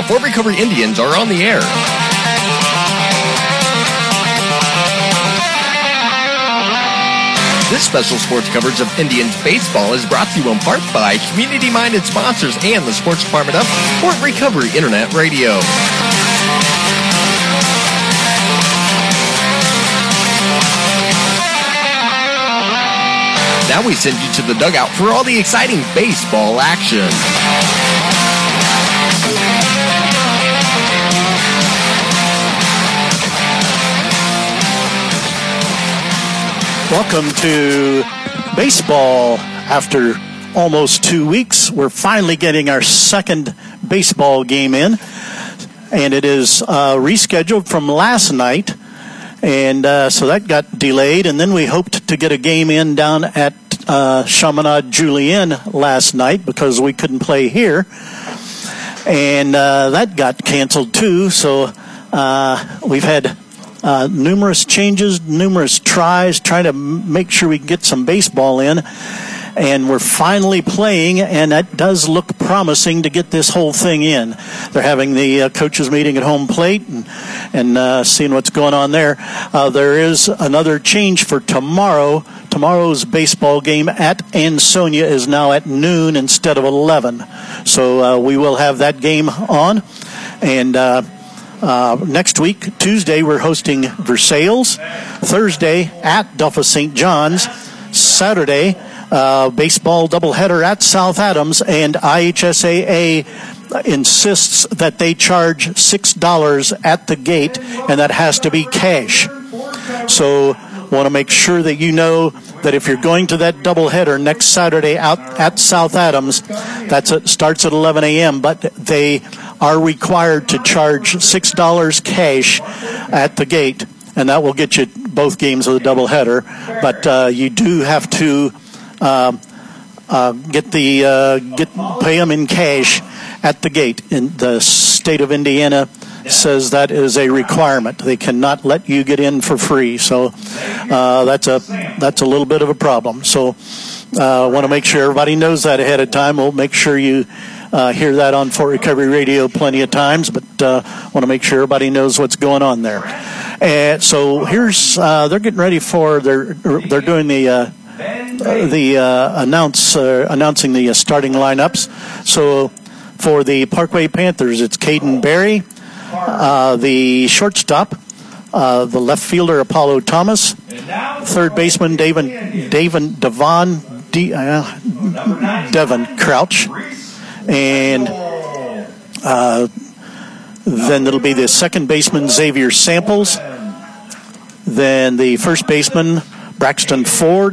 Fort Recovery Indians are on the air. This special sports coverage of Indians baseball is brought to you in part by community-minded sponsors and the sports department of Fort Recovery Internet Radio. Now we send you to the dugout for all the exciting baseball action. Welcome to baseball. After almost 2 weeks, we're finally getting our second baseball game in, and it is rescheduled from last night, and so that got delayed, and then we hoped to get a game in down at Chaminade Julienne last night because we couldn't play here, and that got canceled too, so we've had numerous changes, numerous tries, trying to make sure we can get some baseball in. And we're finally playing, and that does look promising to get this whole thing in. They're having the coaches meeting at home plate and seeing what's going on there. There is another change for tomorrow. Tomorrow's baseball game at Ansonia is now at noon instead of 11. So we will have that game on. And next week, Tuesday, we're hosting Versailles. Thursday, at Duffa St. John's. Saturday, baseball doubleheader at South Adams. And IHSAA insists that they charge $6 at the gate, and that has to be cash. So want to make sure that you know that if you're going to that doubleheader next Saturday out at South Adams, starts at 11 a.m., but they are required to charge $6 cash at the gate, and that will get you both games of the doubleheader. But you do have to pay them in cash at the gate. In the state of Indiana says that is a requirement. They cannot let you get in for free. So that's a little bit of a problem. So I want to make sure everybody knows that ahead of time. We'll make sure you hear that on Fort Recovery Radio plenty of times, but want to make sure everybody knows what's going on there. So here's they're getting ready for they're doing announcing the starting lineups. So for the Parkway Panthers, it's Caden Berry, the shortstop, the left fielder Apollo Thomas, third baseman Devin Crouch. And then it'll be the second baseman, Xavier Samples. Then the first baseman, Braxton Ford.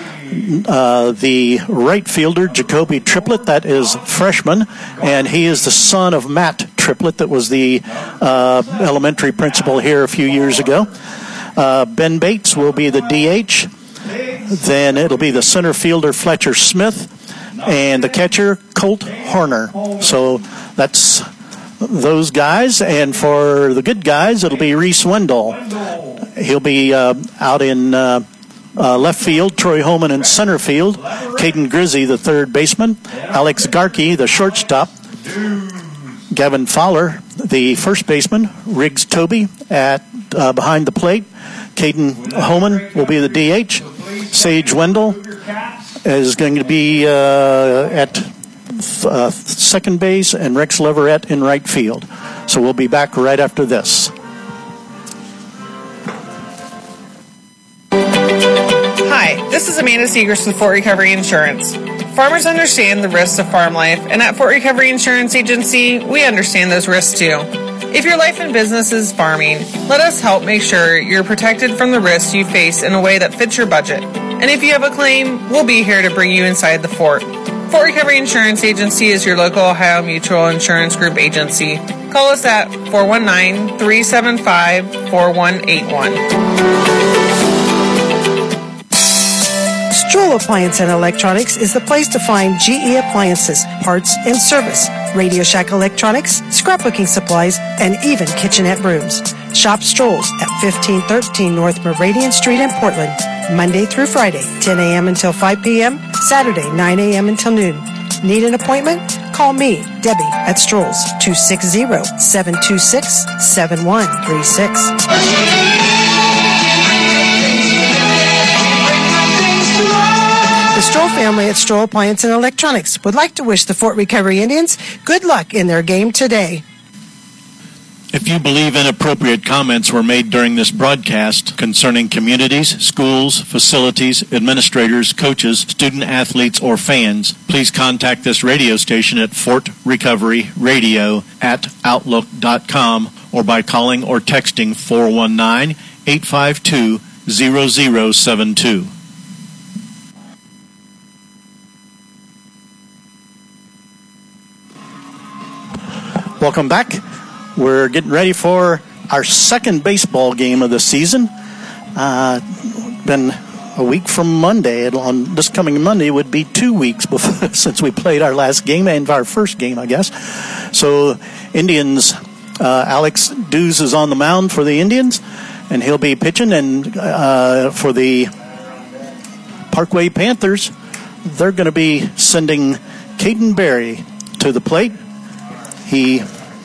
The right fielder, Jacoby Triplett, that is freshman. And he is the son of Matt Triplett, that was the elementary principal here a few years ago. Ben Bates will be the DH. Then it'll be the center fielder, Fletcher Smith. And the catcher, Colt Horner. So that's those guys. And for the good guys, it'll be Reese Wendell. He'll be out in left field, Troy Holman in center field, Caden Grizzy, the third baseman, Alex Garkey, the shortstop, Gavin Fowler, the first baseman, Riggs Toby at behind the plate, Caden Holman will be the DH, Sage Wendell is going to be at second base, and Rex Leverett in right field. So we'll be back right after this. Hi, this is Amanda Seegers with Fort Recovery Insurance. Farmers understand the risks of farm life, and at Fort Recovery Insurance Agency, we understand those risks too. If your life and business is farming, let us help make sure you're protected from the risks you face in a way that fits your budget. And if you have a claim, we'll be here to bring you inside the fort. Fort Recovery Insurance Agency is your local Ohio Mutual Insurance Group agency. Call us at 419-375-4181. Stroll Appliance and Electronics is the place to find GE appliances, parts, and service, Radio Shack electronics, scrapbooking supplies, and even kitchenette brooms. Shop Strolls at 1513 North Meridian Street in Portland, Monday through Friday, 10 a.m. until 5 p.m., Saturday, 9 a.m. until noon. Need an appointment? call me, Debbie, at Stroll's, 260-726-7136. The Stroll family at Stroll Appliance and Electronics would like to wish the Fort Recovery Indians good luck in their game today. If you believe inappropriate comments were made during this broadcast concerning communities, schools, facilities, administrators, coaches, student-athletes, or fans, please contact this radio station at fortrecoveryradio@outlook.com or by calling or texting 419-852-0072. Welcome back. We're getting ready for our second baseball game of the season. Been a week from Monday. On this coming Monday would be 2 weeks before, since we played our last game and our first game, I guess. So Indians, Alex Dews is on the mound for the Indians, and he'll be pitching. And for the Parkway Panthers, they're going to be sending Caden Berry to the plate. He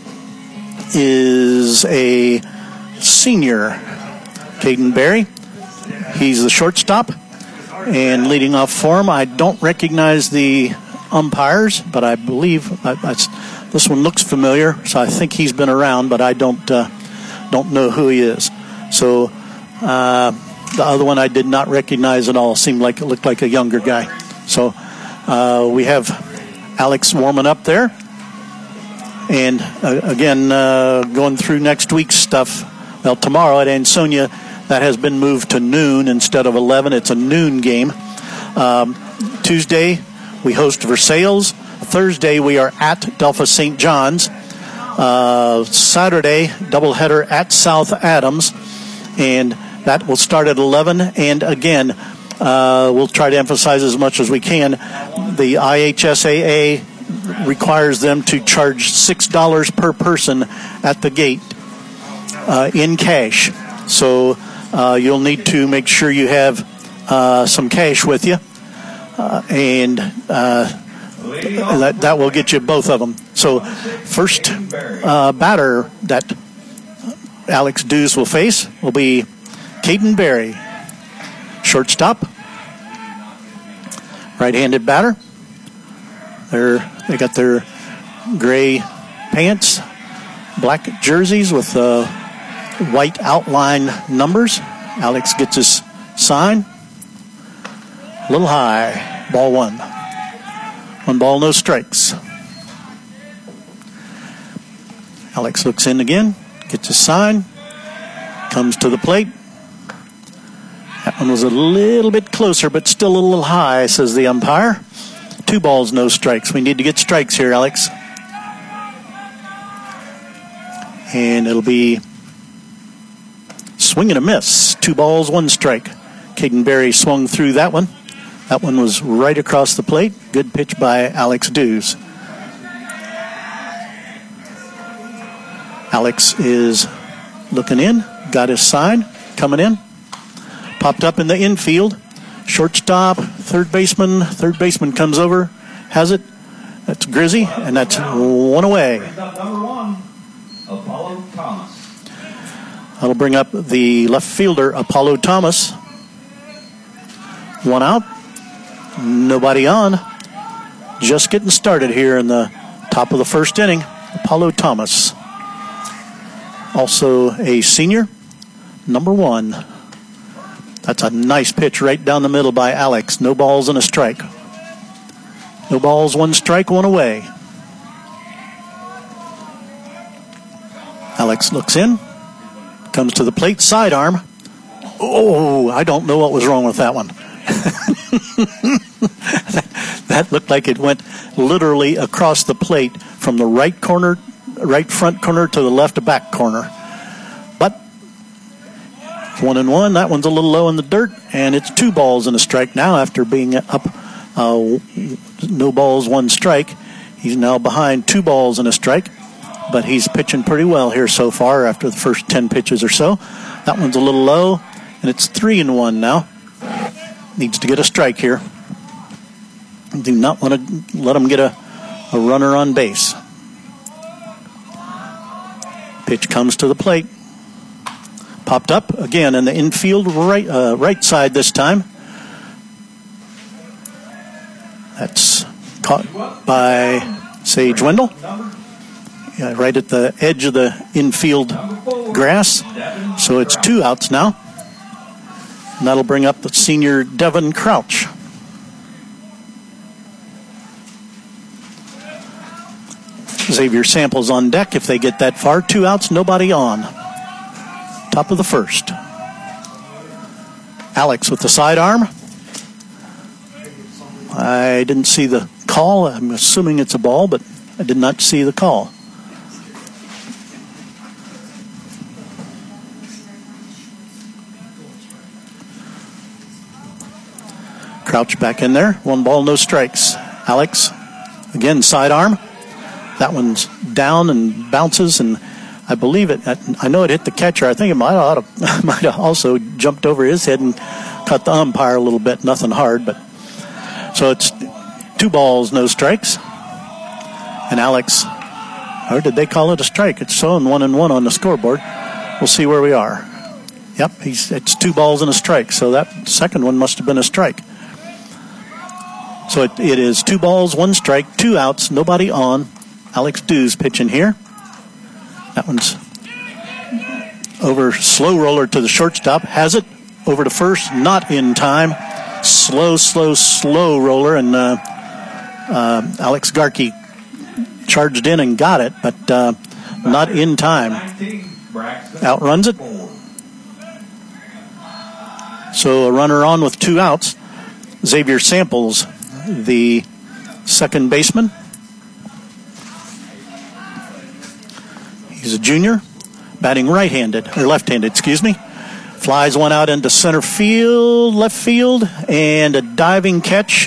is a senior, Caden Berry. He's the shortstop and leading off for him. I don't recognize the umpires, but I believe this one looks familiar, so I think he's been around, but I don't know who he is. So the other one I did not recognize at all. Seemed like it looked like a younger guy. So we have Alex warming up there. And again, going through next week's stuff. Well, tomorrow at Ansonia, that has been moved to noon instead of 11. It's a noon game. Tuesday, we host Versailles. Thursday, we are at Delphos St. John's. Saturday, doubleheader at South Adams. And that will start at 11. And again, we'll try to emphasize as much as we can. The IHSAA requires them to charge $6 per person at the gate in cash. So you'll need to make sure you have some cash with you, and that will get you both of them. So first batter that Alex Dews will face will be Caden Berry, shortstop, right-handed batter. They got their gray pants, black jerseys with white outline numbers. Alex gets his sign. A little high. Ball one. 1 ball, no strikes. Alex looks in again, gets his sign, comes to the plate. That one was a little bit closer, but still a little high, says the umpire. 2 balls, no strikes. We need to get strikes here, Alex. And it'll be swing and a miss. 2 balls, 1 strike. Caden Berry swung through that one. That one was right across the plate. Good pitch by Alex Dews. Alex is looking in. Got his sign. Coming in. Popped up in the infield. Shortstop, third baseman. Third baseman comes over, has it. That's Grizzy, and that's 1 away. Number 1, Apollo Thomas. That'll bring up the left fielder, Apollo Thomas. 1 out. Nobody on. Just getting started here in the top of the first inning. Apollo Thomas. Also a senior, number 1. That's a nice pitch right down the middle by Alex. No balls and a strike. No balls, 1 strike, 1 away. Alex looks in. Comes to the plate, sidearm. Oh, I don't know what was wrong with that one. That looked like it went literally across the plate from the right front corner to the left back corner. But 1-1. That one's a little low in the dirt, and it's 2 balls and a strike now after being up no balls, 1 strike. He's now behind 2 balls and a strike, but he's pitching pretty well here so far after the first 10 pitches or so. That one's a little low, and it's 3-1 now. Needs to get a strike here. Do not want to let him get a a runner on base. Pitch comes to the plate. Popped up again in the infield right side this time. That's caught by Sage Wendell. Yeah, right at the edge of the infield grass. So it's 2 outs now. And that'll bring up the senior Devin Crouch. Xavier Samples on deck if they get that far. 2 outs, nobody on. Top of the first. Alex with the sidearm. I didn't see the call. I'm assuming it's a ball, but I did not see the call. Crouch back in there. 1 ball, no strikes. Alex, again, sidearm. That one's down and bounces, and I believe it. I know it hit the catcher. I think it might have also jumped over his head and cut the umpire a little bit. Nothing hard, but so it's 2 balls, no strikes. And Alex, or did they call it a strike? It's showing 1-1 on the scoreboard. We'll see where we are. Yep, it's 2 balls and a strike. So that second one must have been a strike. So it is 2 balls, 1 strike, 2 outs, nobody on. Alex Dews pitching here. That one's over, slow roller to the shortstop. Has it over to first, not in time. Slow roller, and Alex Garkey charged in and got it, but not in time. Outruns it. So a runner on with 2 outs. Xavier Samples, the second baseman. He's a junior, batting right-handed, or left-handed, excuse me. Flies one out into center field, left field, and a diving catch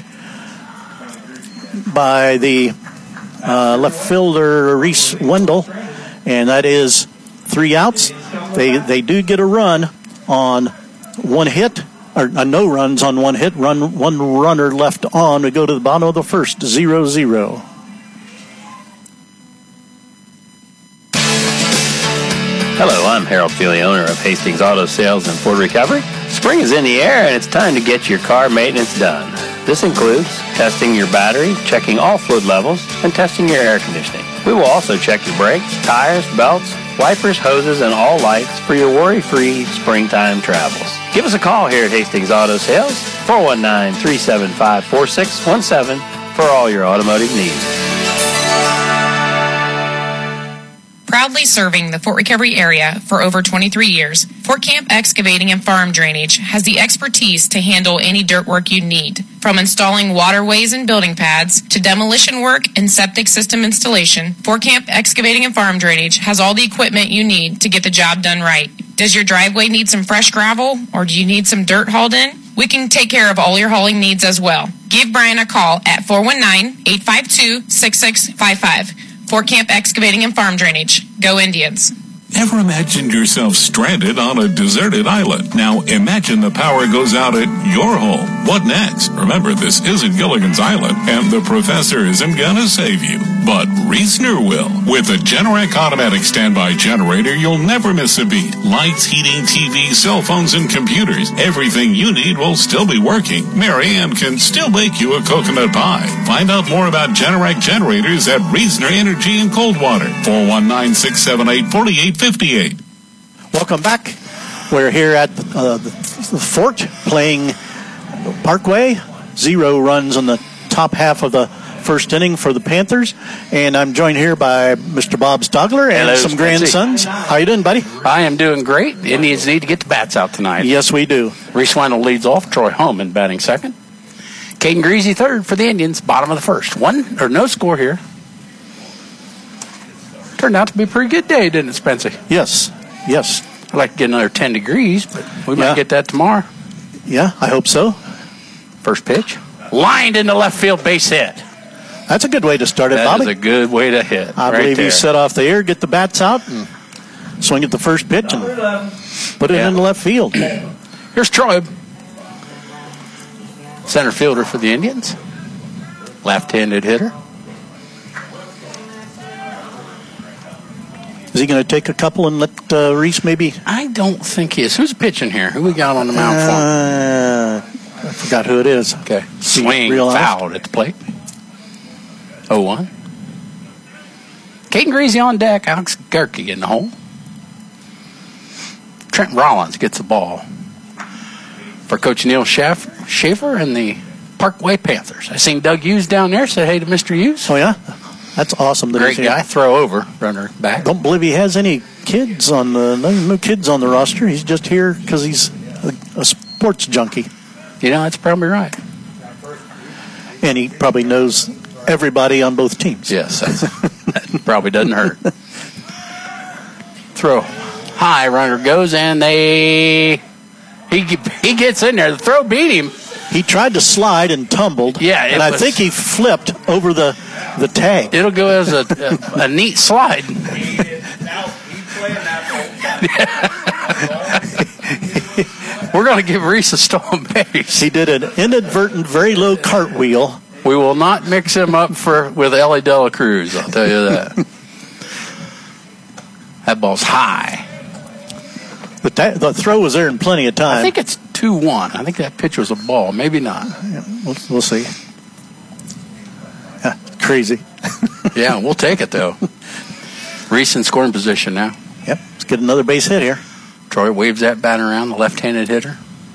by the left fielder, Reese Wendell. And that is 3 outs. They do get a run on 1 hit, or no runs on 1 hit. 1 runner left on. We go to the bottom of the first, 0-0. Hello, I'm Harold Feely, owner of Hastings Auto Sales and Ford Recovery. Spring is in the air and it's time to get your car maintenance done. This includes testing your battery, checking all fluid levels, and testing your air conditioning. We will also check your brakes, tires, belts, wipers, hoses, and all lights for your worry-free springtime travels. Give us a call here at Hastings Auto Sales, 419-375-4617 for all your automotive needs. Proudly serving the Fort Recovery area for over 23 years, Fort Camp Excavating and Farm Drainage has the expertise to handle any dirt work you need. From installing waterways and building pads to demolition work and septic system installation, Fort Camp Excavating and Farm Drainage has all the equipment you need to get the job done right. Does your driveway need some fresh gravel, or do you need some dirt hauled in? We can take care of all your hauling needs as well. Give Brian a call at 419-852-6655. Fort Camp Excavating and Farm Drainage. Go Indians. Ever imagined yourself stranded on a deserted island? Now imagine the power goes out at your home. What next? Remember, this isn't Gilligan's Island, and the professor isn't gonna save you. But Reisner will. With a Generac automatic standby generator, you'll never miss a beat. Lights, heating, TV, cell phones, and computers. Everything you need will still be working. Mary Ann can still bake you a coconut pie. Find out more about Generac generators at Reisner Energy in Coldwater. 419-678-4858. Welcome back. We're here at the Fort playing Parkway. 0 runs on the top half of the first inning for the Panthers, and I'm joined here by Mr. Bob Stogler and Hello, some grandsons. How you doing, buddy? I am doing great. The Indians need to get the bats out tonight. Yes, we do. Reese Wendell leads off. Troy Holman batting second. Caden Greasy third for the Indians. Bottom of the first. No score here. Turned out to be a pretty good day, didn't it, Spencer? Yes. I'd like to get another 10 degrees, but we might get that tomorrow. Yeah, I hope so. First pitch. Lined into left field, base hit. That's a good way to start it, Bobby. That is a good way to hit. I believe you set off the air, get the bats out, and swing at the first pitch and put it in the left field. Here's Troy. Center fielder for the Indians. Left-handed hitter. Is he going to take a couple and let Reese maybe? I don't think he is. Who's pitching here? Who we got on the mound for him? I forgot who it is. Okay. Swing fouled at the plate. 0-1. Caden Greasy on deck. Alex Gerke in the hole. Trent Rollins gets the ball for Coach Neil Schaefer and the Parkway Panthers. I seen Doug Hughes down there. Said hey to Mr. Hughes. Oh, yeah? That's awesome. Great guy. Throw over. Runner back. Don't believe he has any kids on no kids on the roster. He's just here because he's a sports junkie. You know, that's probably right. And he probably knows everybody on both teams. Yes, that probably doesn't hurt. Throw high, runner goes, and he gets in there. The throw beat him. He tried to slide and tumbled. Yeah, and I think he flipped over the tag. It'll go as a neat slide. We're going to give Reese a stolen base. He did an inadvertent, very low cartwheel. We will not mix him up with Ellie Dela Cruz, I'll tell you that. That ball's high. The throw was there in plenty of time. I think it's 2-1. I think that pitch was a ball. Maybe not. Yeah, we'll see. Crazy. Yeah, we'll take it, though. Reese in scoring position now. Yep, let's get another base hit here. Troy waves that bat around, the left-handed hitter.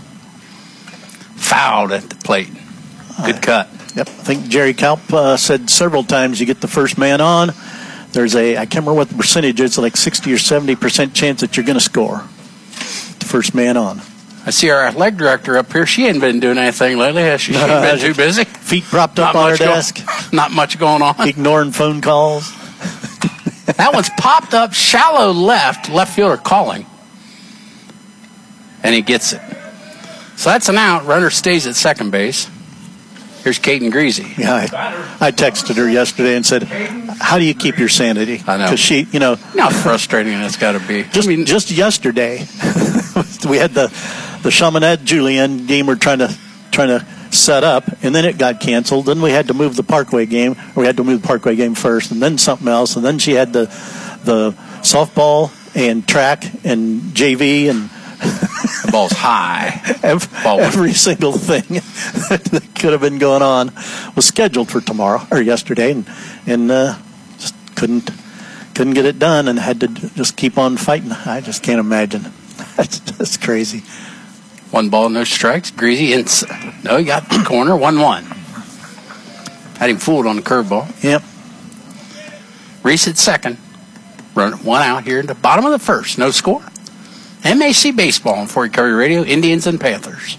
Fouled at the plate. Good cut. Yep, I think Jerry Kalp said several times you get the first man on. There's I can't remember what the percentage is, like 60 or 70% chance that you're going to score. The first man on. I see our athletic director up here. She hadn't been doing anything lately, has she? She's been too busy. Feet propped up on her desk. Not much going on. Ignoring phone calls. That one's popped up shallow left fielder calling. And he gets it. So that's an out. Runner stays at second base. Here's Caden Greasy. Yeah, I texted her yesterday and said, how do you keep your sanity? I know. Because she, how frustrating it's got to be. Just yesterday, we had the Chaminade Julian game we're trying to set up, and then it got canceled. Then we had to move the Parkway game. Or we had to move the Parkway game first, and then something else. And then she had the softball and track and JV and the ball's high. Every single thing that could have been going on was scheduled for tomorrow or yesterday, and just couldn't get it done, and had to just keep on fighting. I just can't imagine. That's crazy. 1 ball, no strikes. Greasy he got the corner. 1-1. Had him fooled on the curveball. Yep. Reese at second. Run 1 out here in the bottom of the first. No score. MAC Baseball on Fort Recovery Radio, Indians and Panthers.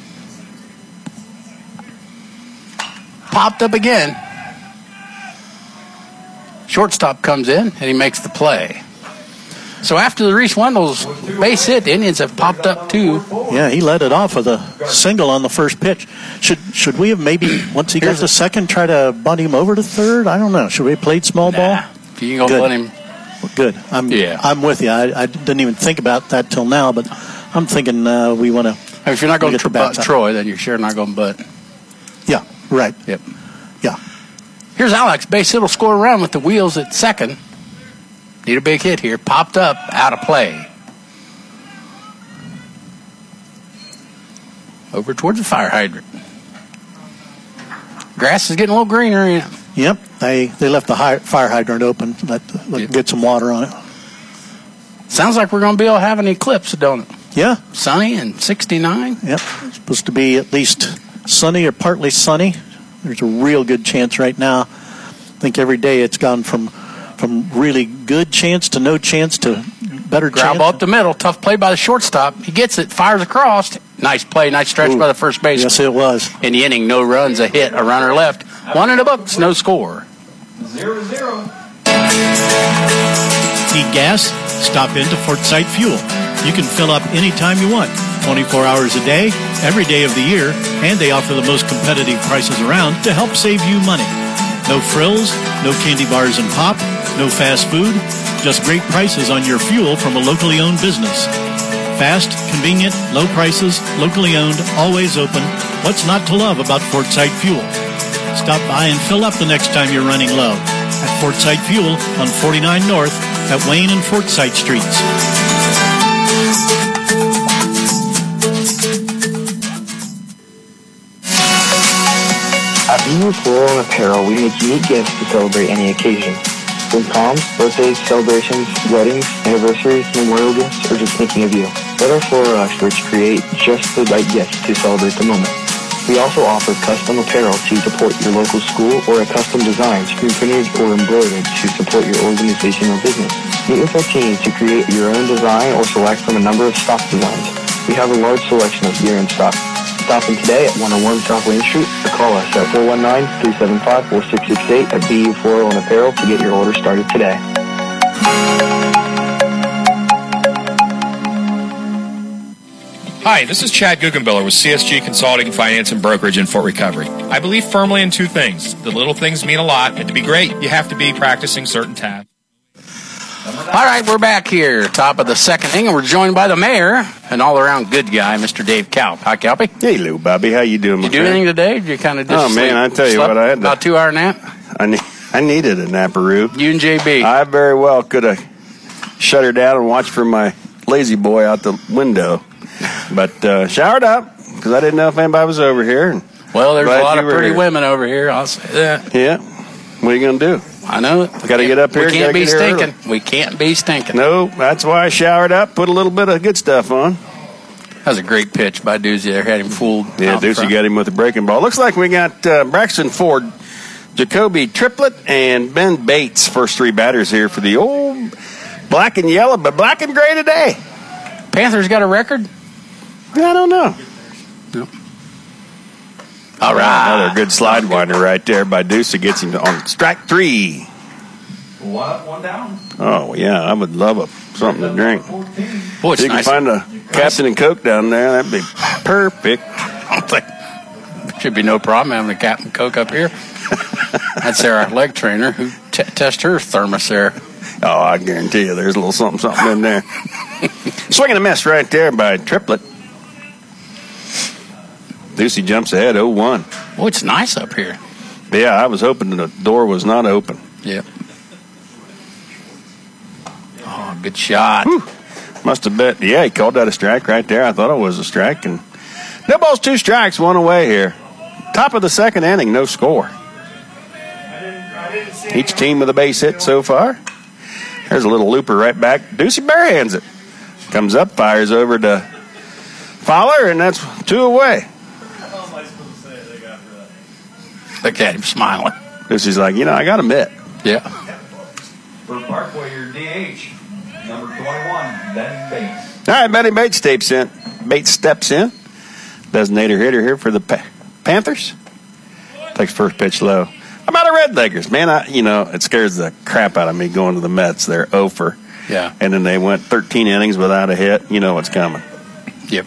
Popped up again. Shortstop comes in, and he makes the play. So after the Reese Wendell's base hit, the Indians have popped up too. Yeah, he let it off with a single on the first pitch. Should we have maybe, once he got to second, try to bunt him over to third? I don't know. Should we have played small ball? If you can go bunt him. Good. I'm with you. I didn't even think about that till now, but I'm thinking we want to. If you're not going to butt Troy, then you're sure not going to butt. Yeah, right. Yep. Yeah. Here's Alex. Base hit will score around with the wheels at second. Need a big hit here. Popped up, out of play. Over towards the fire hydrant. Grass is getting a little greener. Yep, they left the fire hydrant open. Get some water on it. Sounds like we're going to be able to have an eclipse, don't it? Yeah. Sunny and 69. Yep, it's supposed to be at least sunny or partly sunny. There's a real good chance right now. I think every day it's gone from really good chance to no chance to better chance. Ground ball up the middle. Tough play by the shortstop. He gets it, fires across. Nice play, nice stretch by the first baseman. Yes, it was. In the inning, no runs, a hit, a runner left. 1 in the books, no score. 0-0. Need gas? Stop into Fort Sight Fuel. You can fill up anytime you want, 24 hours a day, every day of the year, and they offer the most competitive prices around to help save you money. No frills, no candy bars and pop, no fast food, just great prices on your fuel from a locally owned business. Fast, convenient, low prices, locally owned, always open. What's not to love about Fort Sight Fuel? Stop by and fill up the next time you're running low at Fort Sight Fuel on 49 North, at Wayne and Forsyth Streets. At BU Floral and Apparel, we make unique gifts to celebrate any occasion. From proms, birthdays, celebrations, weddings, anniversaries, memorial gifts, or just thinking of you. Let our floral experts create just the right gift to celebrate the moment. We also offer custom apparel to support your local school or a custom design, screen printed or embroidered to support your organization or business. Meet with our team to create your own design or select from a number of stock designs. We have a large selection of gear in stock. Stop in today at 101 South Lane Street or call us at 419-375-4668 at BU Floral and Apparel to get your order started today. Hi, this is Chad Guggenbiller with CSG Consulting, Finance, and Brokerage in Fort Recovery. I believe firmly in two things. The little things mean a lot, and to be great, you have to be practicing certain tasks. All right, we're back here, top of the second inning, and we're joined by the mayor, an all-around good guy, Mr. Dave Kalp. Hi, Kalpy. Hey, Lou, Bobby. How you doing, my friend? You do anything today? Did you kind of just man, I tell you what, I had about 2 hour nap? I needed a naparoo. You and JB. I very well could have shut her down and watched for my lazy boy out the window, but showered up because I didn't know if anybody was over here. Well, there's a lot of pretty women over here. I'll say that. Yeah. What are you going to do? I know it. Got to get up here. We can't be stinking. We can't be stinking. No, that's why I showered up, put a little bit of good stuff on. That was a great pitch by Ducey there. Had him fooled. Yeah, Ducey got him with a breaking ball. Looks like we got Braxton Ford, Jacoby Triplett, and Ben Bates, first three batters here for the old black and yellow, but black and gray today. Panthers got a record? I don't know. No. All right. Another good slide winder right there by Ducey. Gets him on strike three. 1 up, 1 down. Oh, yeah. I would love something to drink. Boy, it's you nice. can find a Captain and Coke down there. That'd be perfect. Should be no problem having a Captain Coke up here. That's our leg trainer who tests her thermos there. Oh, I guarantee you there's a little something in there. Swinging a miss right there by Triplett. Ducey jumps ahead 0-1. Oh, it's nice up here. Yeah, I was hoping the door was not open. Yep. Oh, good shot. Whew. Must have bet. Yeah, he called that a strike right there. I thought it was a strike. And no balls, 2 strikes, 1 away here. Top of the second inning, no score. Each team with a base hit so far. There's a little looper right back. Ducey barehands it. Comes up, fires over to Fowler, and that's 2 away. Look at him smiling. Ducey's like, I got a mitt. Yeah. For Parkway, your DH, number 21, Ben Bates. All right, Benny Bates steps in. Designator hitter here for the Panthers. Takes first pitch low. How about the Redleggers? Man, it scares the crap out of me going to the Mets. They're 0 for. Yeah. And then they went 13 innings without a hit. You know what's coming. Yep.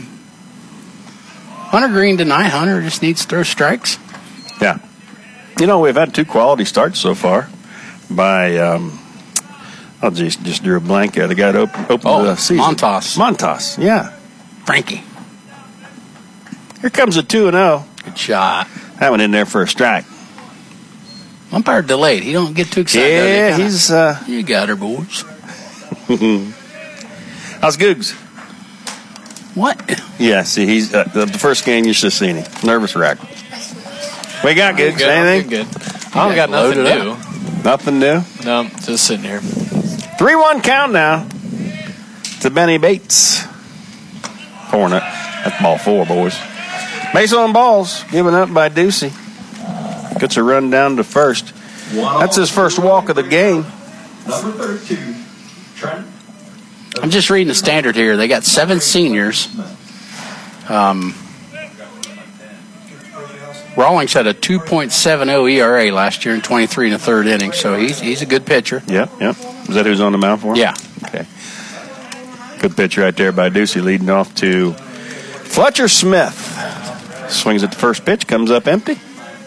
Hunter Green tonight. Hunter just needs to throw strikes. Yeah. We've had 2 quality starts so far by, I'll just drew a blank there. The guy that opened the season. Montas, yeah. Frankie. Here comes a 2-0. Good shot. That one in there for a strike. Umpire delayed. He don't get too excited. Yeah, he's... You got her, boys. How's Googs? What? Yeah, see, he's the first game you should have seen him. Nervous wreck. We got Googs. Anything? Good. I don't got nothing new. Nothing new? No, just sitting here. 3-1 count now to Benny Bates. 4-0. That's ball 4, boys. Base on balls given up by Ducey. Gets a run down to first. That's his first walk of the game. Number 32, Trent. I'm just reading the standard here. They got 7 seniors. Rawlings had a 2.70 ERA last year in 23 1/3 innings, so he's a good pitcher. Yep. Is that who's on the mound for him? Yeah. Okay. Good pitch right there by Ducey, leading off to Fletcher Smith. Swings at the first pitch, comes up empty.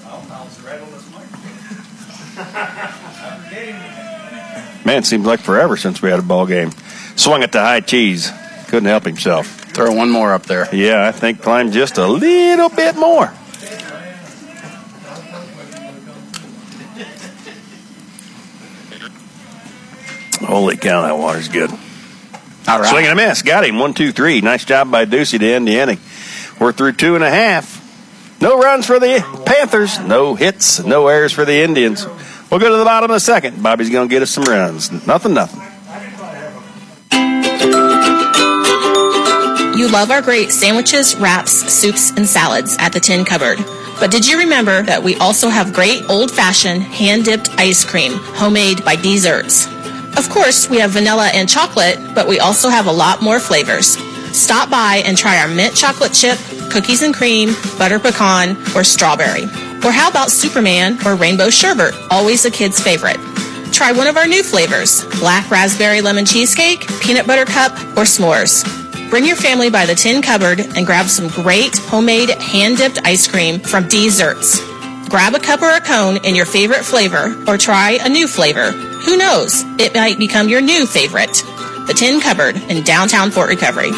Man, it seems like forever since we had a ball game. Swung at the high cheese. Couldn't help himself. Throw one more up there. Yeah, I think climbed just a little bit more. Holy cow, that water's good. All right. Swing and a miss. Got him. 1-2-3. Nice job by Ducey to end the inning. We're through 2.5. No runs for the Panthers. No hits. No errors for the Indians. We'll go to the bottom of the second. Bobby's going to get us some runs. Nothing. You love our great sandwiches, wraps, soups, and salads at the Tin Cupboard. But did you remember that we also have great old-fashioned hand-dipped ice cream, homemade by Desserts? Of course, we have vanilla and chocolate, but we also have a lot more flavors. Stop by and try our mint chocolate chip, cookies and cream, butter pecan, or strawberry. Or how about Superman or rainbow sherbet, always a kid's favorite. Try one of our new flavors, black raspberry lemon cheesecake, peanut butter cup, or s'mores. Bring your family by the Tin Cupboard and grab some great homemade hand-dipped ice cream from Desserts. Grab a cup or a cone in your favorite flavor or try a new flavor. Who knows? It might become your new favorite. The Tin Cupboard in downtown Fort Recovery.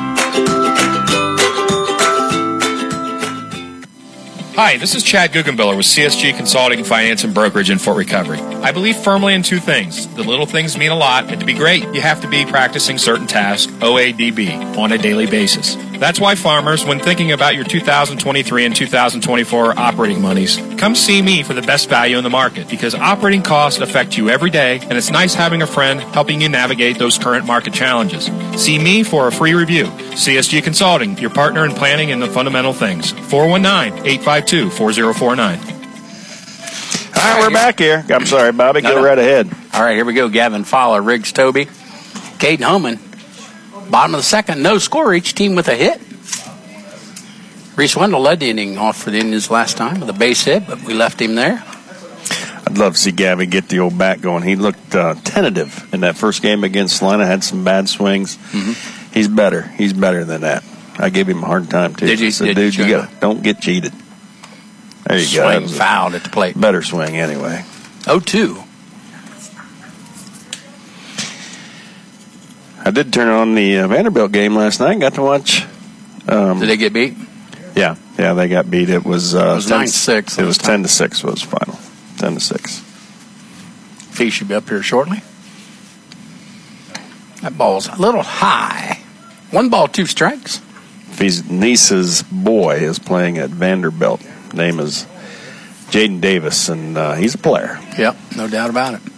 Hi, this is Chad Guggenbiller with CSG Consulting, Finance, and Brokerage in Fort Recovery. I believe firmly in two things. The little things mean a lot, and to be great, you have to be practicing certain tasks, OADB, on a daily basis. That's why farmers, when thinking about your 2023 and 2024 operating monies, come see me for the best value in the market, because operating costs affect you every day, and it's nice having a friend helping you navigate those current market challenges. See me for a free review. CSG Consulting, your partner in planning in the fundamental things. 419-852-4049. All right, we're back here. I'm sorry, Bobby. Go right ahead. All right, here we go. Gavin Fowler, Riggs Toby, Caden Homan. Bottom of the second, no score. Each team with a hit. Reese Wendell led the inning off for the Indians last time with a base hit, but we left him there. I'd love to see Gavin get the old bat going. He looked tentative in that first game against Salina, had some bad swings. Mm-hmm. He's better. He's better than that. I gave him a hard time, too. Did you? I said, dude, you don't get cheated. There you go. Swing fouled at the plate. Better swing anyway. 0-2. I did turn on the Vanderbilt game last night. Got to watch. Did they get beat? Yeah, they got beat. It was 9-6. It was 10-6 was final. 10-6. Fee should be up here shortly. That ball's a little high. 1 ball, 2 strikes. Fee's niece's boy is playing at Vanderbilt. Name is Jaden Davis, and he's a player. Yep, no doubt about it.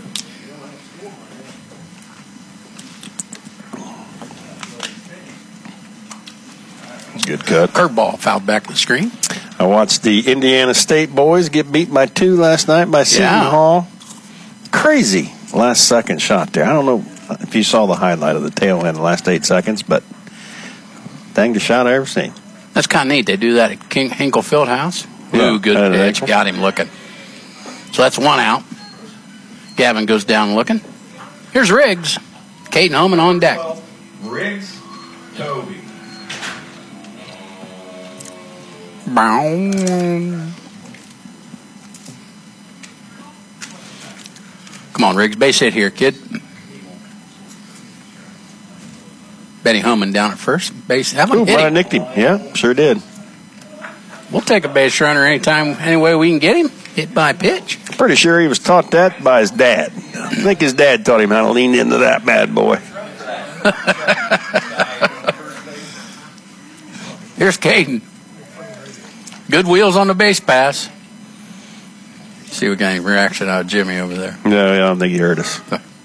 Good cut. Curveball fouled back to the screen. I watched the Indiana State boys get beat by 2 last night by Seton Hall. Crazy last second shot there. I don't know if you saw the highlight of the tail end, the last 8 seconds, but dangest shot I ever seen. That's kind of neat. They do that at Hinkle Fieldhouse. Ooh, good pitch. Got him looking. So that's 1 out. Gavin goes down looking. Here's Riggs. Caden Homan on deck. Riggs, Toby. Come on, Riggs. Base hit here, kid. Benny Homan down at first. Base. I nicked him. Yeah, sure did. We'll take a base runner anytime, any way we can get him. Hit by pitch. Pretty sure he was taught that by his dad. I think his dad taught him how to lean into that bad boy. Here's Caden. Good wheels on the base pass. See what kind of reaction out of Jimmy over there. No, I don't think he heard us.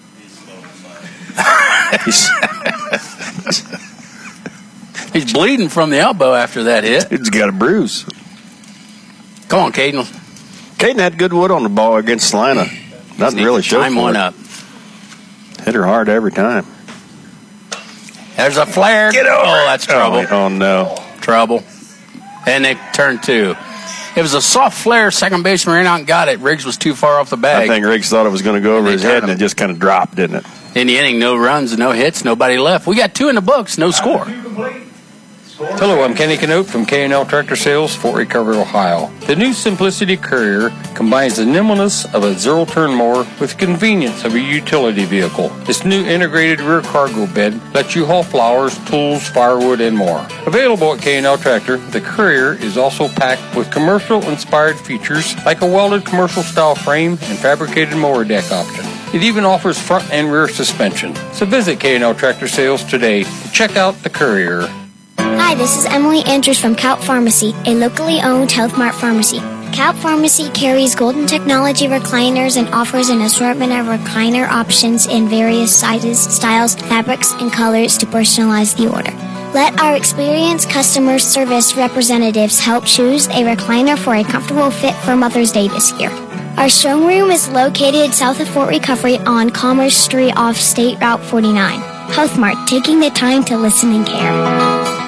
He's bleeding from the elbow after that hit. He's got a bruise. Come on, Caden. Caden had good wood on the ball against Salina. Nothing really showed. Time one up. Hit her hard every time. There's a flare. Get over. Oh, that's trouble. Oh, no. Trouble. And they turned 2. It was a soft flare. Second baseman ran out and got it. Riggs was too far off the bag. I think Riggs thought it was going to go over his head, and it just kind of dropped, didn't it? In the inning, no runs, no hits, nobody left. We got 2 in the books, no score. Hello, I'm Kenny Canote from K&L Tractor Sales, Fort Recovery, Ohio. The new Simplicity Courier combines the nimbleness of a zero-turn mower with the convenience of a utility vehicle. This new integrated rear cargo bed lets you haul flowers, tools, firewood, and more. Available at K&L Tractor, the Courier is also packed with commercial-inspired features like a welded commercial-style frame and fabricated mower deck option. It even offers front and rear suspension. So visit K&L Tractor Sales today to check out the Courier. Hi, this is Emily Andrews from Calp Pharmacy, a locally owned Health Mart pharmacy. Calp Pharmacy carries Golden Technology recliners and offers an assortment of recliner options in various sizes, styles, fabrics, and colors to personalize the order. Let our experienced customer service representatives help choose a recliner for a comfortable fit for Mother's Day this year. Our showroom is located south of Fort Recovery on Commerce Street off State Route 49. Health Mart, taking the time to listen and care.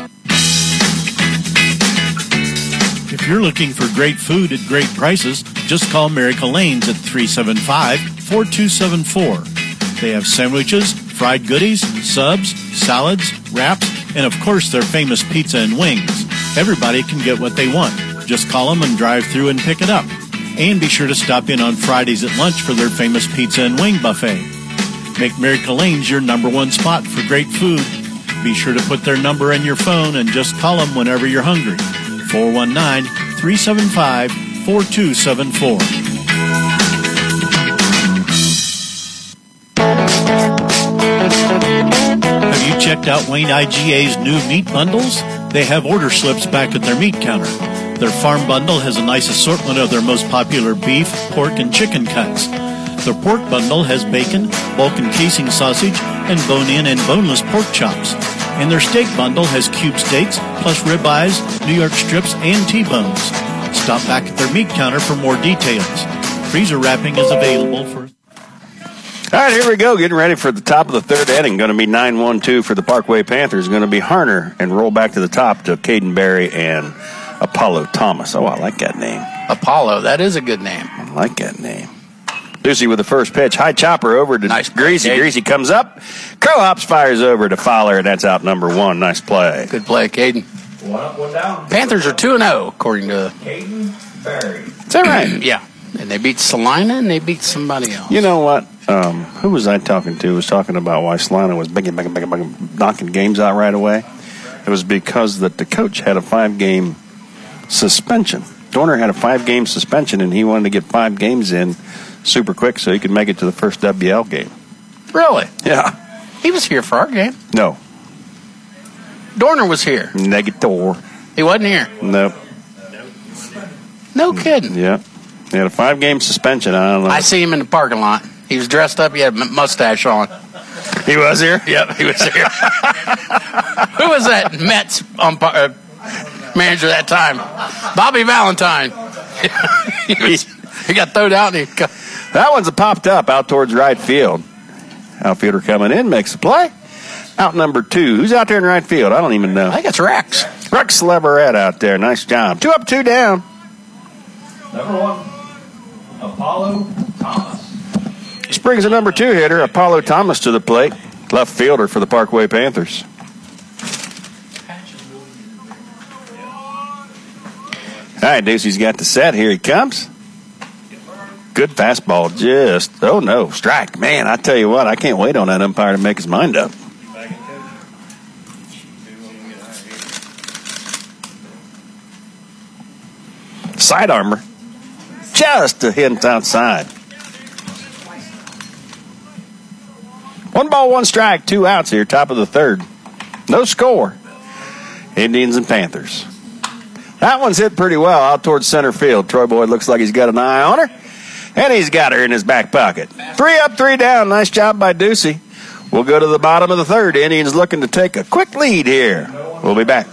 If you're looking for great food at great prices, just call Miracle Lanes at 375-4274. They have sandwiches, fried goodies, subs, salads, wraps, and of course their famous pizza and wings. Everybody can get what they want. Just call them and drive through and pick it up. And be sure to stop in on Fridays at lunch for their famous pizza and wing buffet. Make Miracle Lanes your number one spot for great food. Be sure to put their number in your phone and just call them whenever you're hungry. 419-375-4274. Have you checked out Wayne IGA's new meat bundles? They have order slips back at their meat counter. Their farm bundle has a nice assortment of their most popular beef, pork, and chicken cuts. Their pork bundle has bacon, bulk and casing sausage, and bone-in and boneless pork chops. And their steak bundle has cube steaks, plus ribeyes, New York strips, and T-bones. Stop back at their meat counter for more details. Freezer wrapping is available for... All right, here we go. Getting ready for the top of the third inning. Going to be 9-1-2 for the Parkway Panthers. Going to be Harner and roll back to the top to Caden Berry and Apollo Thomas. Oh, I like that name. Apollo, that is a good name. I like that name. Ducey with the first pitch. High chopper over to Greasy. Greasy comes up. Crow hops, fires over to Fowler, and that's out number one. Nice play. Good play, Caden. One up, one down. Panthers are 2-0, according to... Caden Berry. Is that right? Yeah. And they beat Salina, and they beat somebody else. You know what? Who was I talking to? Was talking about why Salina was knocking games out right away. It was because that the coach had a 5-game suspension. Dorner had a 5-game suspension, and he wanted to get 5 games in super quick so he could make it to the first WL game. Really? Yeah. He was here for our game. No. Dorner was here. Negator. He wasn't here. Nope. No kidding. Yeah. He had a 5-game suspension. I don't know. I see him in the parking lot. He was dressed up. He had a mustache on. He was here? Yep, he was here. Who was that Mets manager that time? Bobby Valentine. He got thrown out. That one's popped up out towards right field. Outfielder coming in, makes the play. Out number 2. Who's out there in right field? I don't even know. I think it's Rex. Rex Leverett out there. Nice job. 2 up, 2 down. Number 1, Apollo Thomas. Springs a number 2 hitter, Apollo Thomas, to the plate. Left fielder for the Parkway Panthers. All right, Ducey's got the set. Here he comes. Good fastball. Oh no, strike. Man, I tell you what, I can't wait on that umpire to make his mind up. Side armor. Just a hint outside. 1 ball, 1 strike, 2 outs here, top of the third. No score. Indians and Panthers. That one's hit pretty well out towards center field. Troy Boyd looks like he's got an eye on her. And he's got her in his back pocket. 3 up, 3 down. Nice job by Ducey. We'll go to the bottom of the third. Indians looking to take a quick lead here. We'll be back.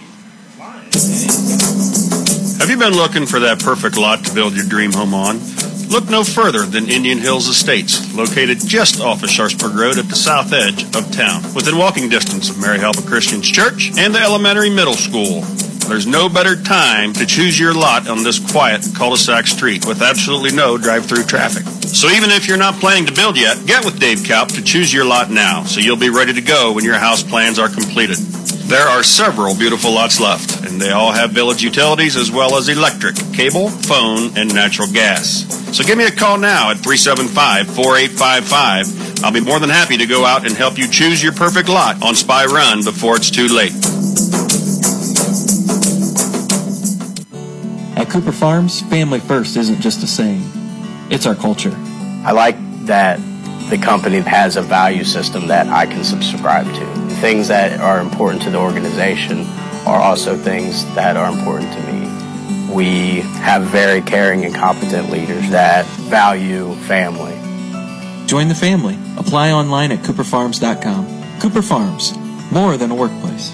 Have you been looking for that perfect lot to build your dream home on? Look no further than Indian Hills Estates, located just off of Sharpsburg Road at the south edge of town, within walking distance of Mary Helpa Christian Church and the elementary middle school. There's no better time to choose your lot on this quiet cul-de-sac street with absolutely no drive-through traffic. So even if you're not planning to build yet, get with Dave Kaup to choose your lot now so you'll be ready to go when your house plans are completed. There are several beautiful lots left, and they all have village utilities as well as electric, cable, phone, and natural gas. So give me a call now at 375-4855. I'll be more than happy to go out and help you choose your perfect lot on Spy Run before it's too late. At Cooper Farms, family first isn't just a saying. It's our culture. I like that the company has a value system that I can subscribe to. Things that are important to the organization are also things that are important to me. We have very caring and competent leaders that value family. Join the family. Apply online at cooperfarms.com. Cooper Farms, more than a workplace.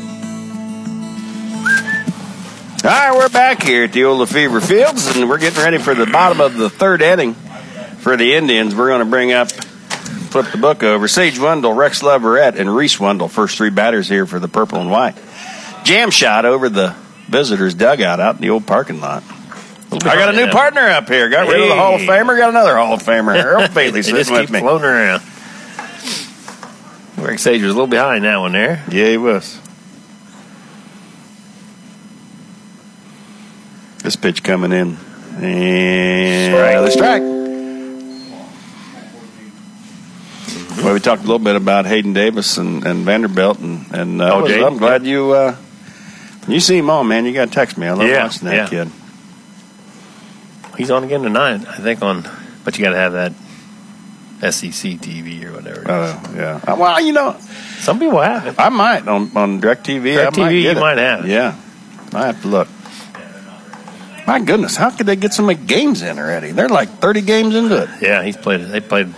All right, we're back here at the old Lefevre Fields, and we're getting ready for the bottom of the third inning for the Indians. We're going to bring up, flip the book over, Sage Wendell, Rex Leverett, and Reese Wendell, first three batters here for the purple and white. Jam shot over the visitors' dugout out in the old parking lot. I got a new partner up here. Got rid of the Hall of Famer, got another Hall of Famer. Harold Bailey sitting with me. Floating around. Rex Sage was a little behind that one there. Yeah, he was. This pitch coming in. And the strike. Well, we talked a little bit about Hayden Davis and Vanderbilt, and I'm glad you see him on, man. You got to text me. I love watching that kid. He's on again tonight, I think, but you got to have that SEC TV or whatever. Yeah. Well, you know, some people have it. I might on DirecTV. DirecTV, you might have it. Yeah, I have to look. My goodness, how could they get so many games in already? They're like 30 games into it. Yeah, he's played it. They played.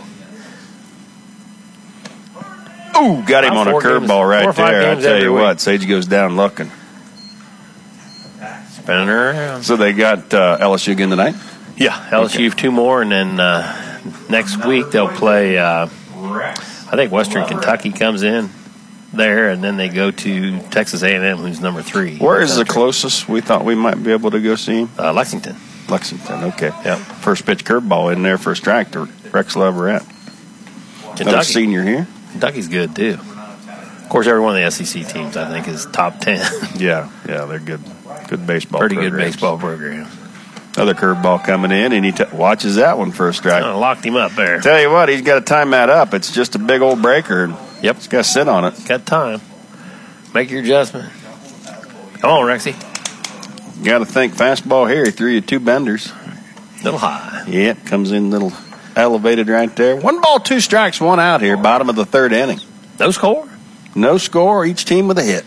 Ooh, got him on a curveball right there. I tell you what, Sage goes down looking. Spinning around. So they got LSU again tonight? Yeah, LSU 2 more, and then next week they'll play, I think Western Kentucky comes in there, and then they go to Texas A&M, who's number 3. Where is the closest we thought we might be able to go see him? Lexington. Lexington, okay. Yep. First pitch curveball in there for a strike to Rex Leverett. Another senior here. Kentucky's good, too. Of course, every one of the SEC teams, I think, is top 10. Yeah, they're good. Good baseball Pretty programs. good baseball program. Another curveball coming in, and he watches that one for a strike. Locked him up there. Tell you what, he's got to time that up. It's just a big old breaker. Yep. He's got to sit on it. Got time. Make your adjustment. Come on, Rexy. Got to think fastball here. He threw you 2 benders. Little high. Yeah, comes in little elevated right there. 1 ball, 2 strikes, 1 out here, bottom of the third inning. No score? No score, each team with a hit.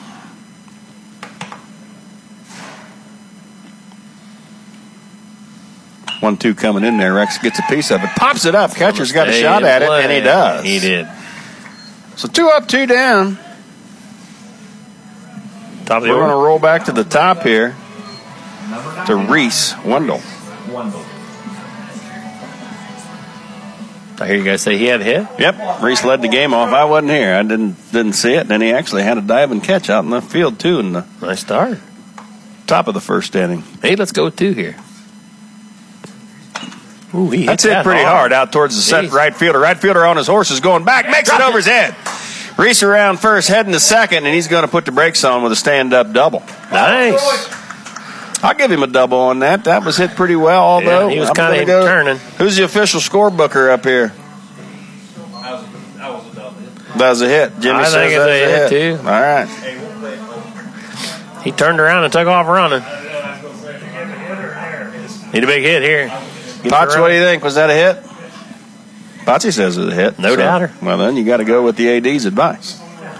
One-two coming in there. Rex gets a piece of it. Pops it up. Catcher's got a shot at it, and he does. He did. So 2 up, 2 down. Top of the We're order. going to roll back to the top here to Reese Wendell. I hear you guys say he had a hit? Yep. Reese led the game off. I wasn't here. I didn't see it. And then he actually had a dive and catch out in left field, too, in the nice start. Top of the first inning. Hey, let's go with 2 here. Ooh, That's hit pretty hard out towards the set right fielder. Right fielder on his horse is going back, makes it over his head. Reese around first, heading to second, and he's going to put the brakes on with a stand-up double. Nice. I'll give him a double on that. That was hit pretty well, although he was kind of turning. Who's the official scorebooker up here? That was a hit. Jimmy says think it's a hit, too. All right. He turned around and took off running. Need a big hit here. Potts, what do you think? Was that a hit? Potsy says it's a hit. No doubter. Well, then you got to go with the AD's advice.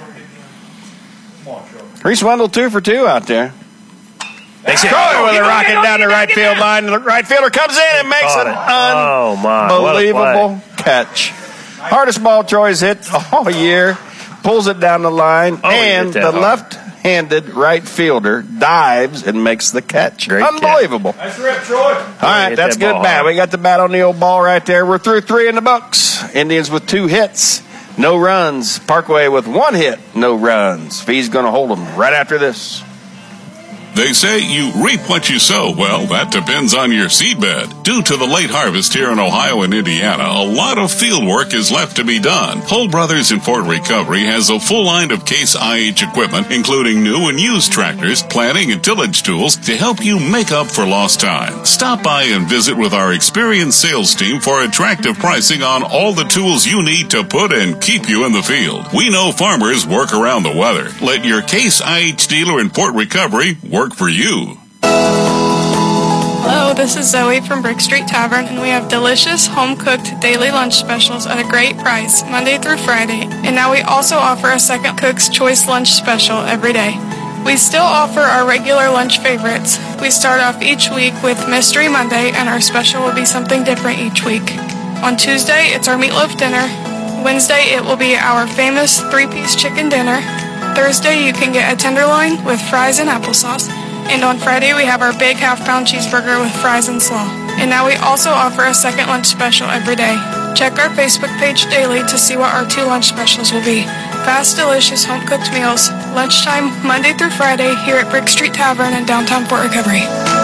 Reese Wendell 2 for 2 out there. Throw with a rocket down the right field line. The right fielder comes in and makes an unbelievable catch. Hardest ball Troy's hit all year. Pulls it down the line, and the left-handed right fielder dives and makes the catch. Great Unbelievable. Nice rip, Troy. All right, that's good bat. We got the bat on the old ball right there. We're through 3 in the books. Indians with 2 hits, no runs. Parkway with 1 hit, no runs. Fee's going to hold them right after this. They say you reap what you sow. Well, that depends on your seedbed. Due to the late harvest here in Ohio and Indiana, a lot of field work is left to be done. Hull Brothers in Fort Recovery has a full line of Case IH equipment, including new and used tractors, planting and tillage tools to help you make up for lost time. Stop by and visit with our experienced sales team for attractive pricing on all the tools you need to put and keep you in the field. We know farmers work around the weather. Let your Case IH dealer in Fort Recovery work for you. Hello, Hello, this is Zoe from Brick Street Tavern, and we have delicious home-cooked daily lunch specials at a great price, Monday through Friday. And now we also offer a second cook's choice lunch special every day. We still offer our regular lunch favorites. We start off each week with Mystery Monday, and our special will be something different each week. On Tuesday, it's our meatloaf dinner. Wednesday, it will be our famous 3-piece chicken dinner. Thursday, you can get a tenderloin with fries and applesauce. And on Friday, we have our big half-pound cheeseburger with fries and slaw. And now we also offer a second lunch special every day. Check our Facebook page daily to see what our 2 lunch specials will be. Fast, delicious, home-cooked meals. Lunchtime, Monday through Friday, here at Brick Street Tavern in downtown Fort Recovery.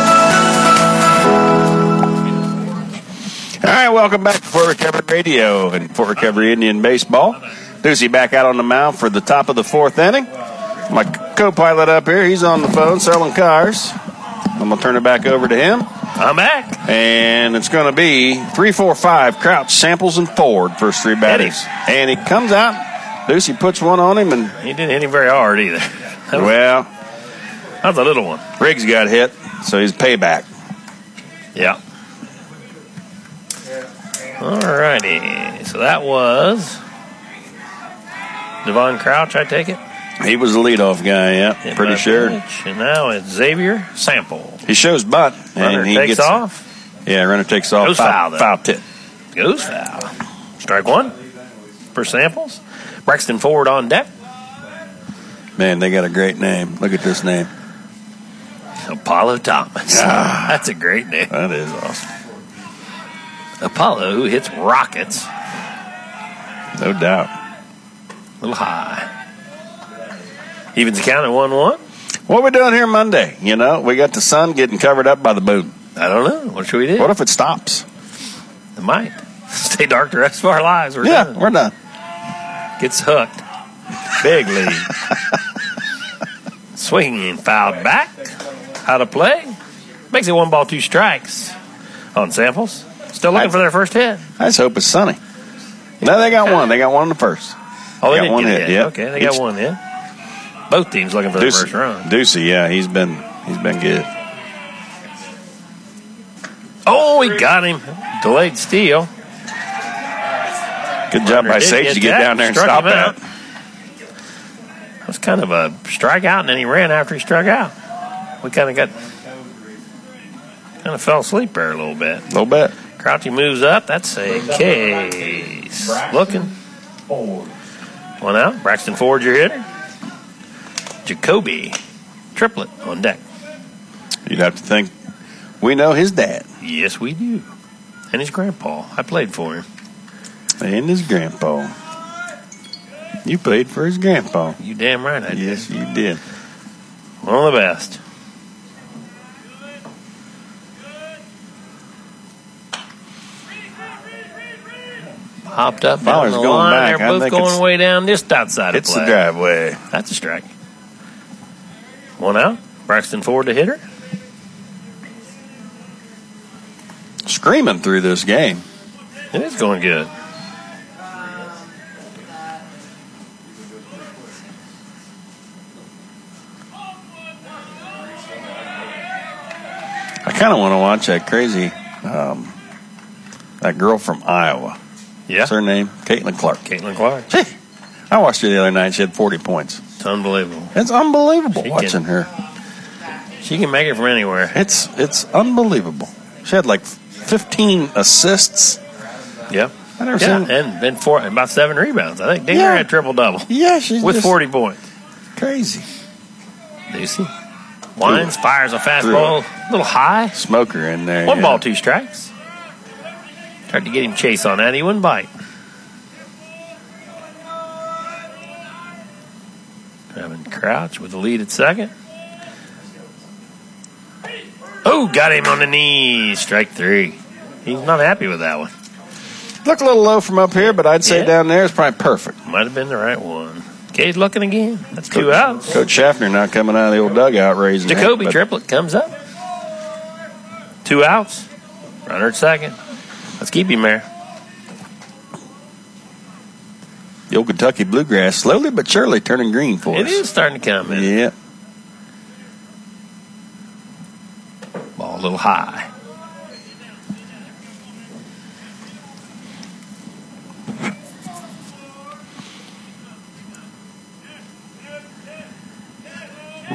All right, welcome back to Fort Recovery Radio and Fort Recovery Indian Baseball. Ducey back out on the mound for the top of the 4th inning. My co-pilot up here, he's on the phone selling cars. I'm going to turn it back over to him. I'm back. And it's going to be 3-4-5, Crouch, Samples, and Ford, first 3 batters. And he comes out. Ducey puts one on him. And he didn't hit him very hard either. Well, that was a little one. Riggs got hit, so he's payback. Yeah. All righty. So that was Devon Crouch, I take it? He was the leadoff guy, yeah, pretty sure. Pitch, and now it's Xavier Sample. He shows butt. Runner and he takes gets off. Yeah, runner takes off. Goes foul, though. Foul tip. Goes foul. Strike 1 for Samples. Braxton Ford on deck. Man, they got a great name. Look at this name. Apollo Thomas. That's a great name. That is awesome. Apollo, who hits rockets. No doubt. A little high. Evens the count at 1-1. What are we doing here Monday? You know, we got the sun getting covered up by the moon. I don't know. What should we do? What if it stops? It might. Stay dark the rest of our lives. We're done. We're done. Gets hooked. Big lead. Swinging, fouled back. Out of play. Makes it 1 ball, 2 strikes on Samples. Still looking for their first hit. I just hope it's sunny. No, they got one. They got one in the first. Oh, they got did one get hit. Yeah. Okay, they got one hit. Both teams looking for their first run. Ducey, yeah, he's been good. Oh, he got him. Delayed steal. Good job by Sage to get down there and stop that. It was kind of a strikeout, and then he ran after he struck out. We kind of fell asleep there a little bit. A little bit. Crouchy moves up. That's a case. Looking. One out. Braxton Ford, your hitter. Jacoby Triplett on deck. You'd have to think we know his dad. Yes, we do. And his grandpa. I played for him. And his grandpa. You played for his grandpa. You damn right I did. Yes, you did. One of the best. Hopped up down the line. Back. They're both going way down just outside of play. It's the driveway. That's a strike. One out. Braxton Ford the hitter. Screaming through this game. It is going good. I kind of want to watch that crazy, that girl from Iowa. Yeah. What's her name? Caitlin Clark. Caitlin Clark. I watched her the other night. She had 40 points. It's unbelievable. It's unbelievable watching her. She can make it from anywhere. It's unbelievable. She had like 15 assists. Yep. I never seen. And been about 7 rebounds. I think Dinger had triple-double. Yeah, she's with just 40 points. Crazy. Lucy. Wines, fires a fastball. A little high. Smoker in there. 1 ball, 2 strikes. Tried to get him chase on that. He wouldn't bite. Having Crouch with the lead at second. Oh, got him on the knees. Strike 3. He's not happy with that one. Look a little low from up here, but I'd say down there is probably perfect. Might have been the right one. Cade looking again. That's 2 outs. Coach Schaffner not coming out of the old dugout raising Jacoby Triplett comes up. 2 outs. Runner at second. Let's keep him there. The old Kentucky Bluegrass slowly but surely turning green for us. It is starting to come in. Yeah. Ball a little high.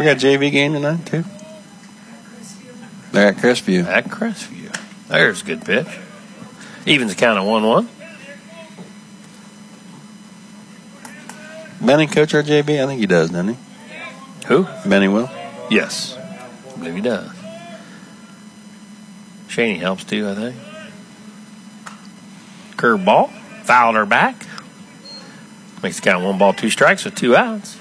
We got JV game tonight, too. They're at Crestview. At Crestview. There's a good pitch. Evens the count at 1-1. Benny coach our JV? I think he does, doesn't he? Who? Benny will. Yes. I believe he does. Shaney helps too, I think. Curve ball. Fouled her back. Makes the count 1 ball, 2 strikes with 2 outs.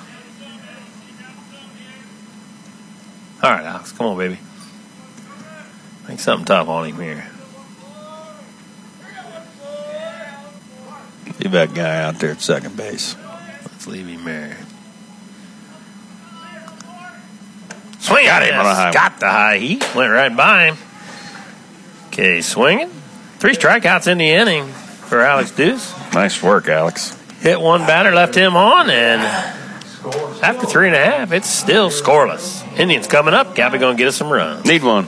All right, Alex. Come on, baby. Make something tough on him here. Leave that guy out there at second base. Let's leave him there. Swing. Got him on a high one. Got the high heat. Went right by him. Okay, swinging. 3 strikeouts in the inning for Alex Deuce. Nice work, Alex. Hit one batter, left him on, and after 3.5, it's still scoreless. Indians coming up. Gabby going to get us some runs. Need one.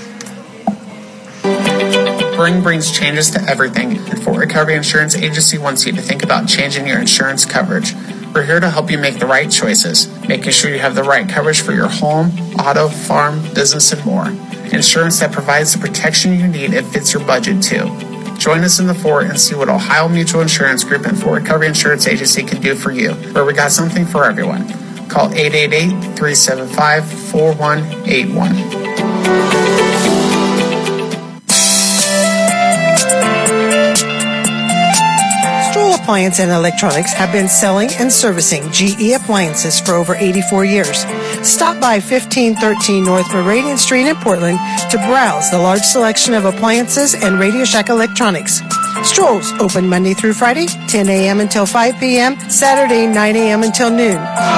Spring brings changes to everything, and Fort Recovery Insurance Agency wants you to think about changing your insurance coverage. We're here to help you make the right choices, making sure you have the right coverage for your home, auto, farm, business, and more. Insurance that provides the protection you need and fits your budget too. Join us in the Fort and see what Ohio Mutual Insurance Group and Fort Recovery Insurance Agency can do for you, where we got something for everyone. Call 888-375-4181. Stroll Appliance and Electronics have been selling and servicing GE appliances for over 84 years. Stop by 1513 North Meridian Street in Portland to browse the large selection of appliances and Radio Shack electronics. Stroll's open Monday through Friday, 10 a.m. until 5 p.m., Saturday, 9 a.m. until noon.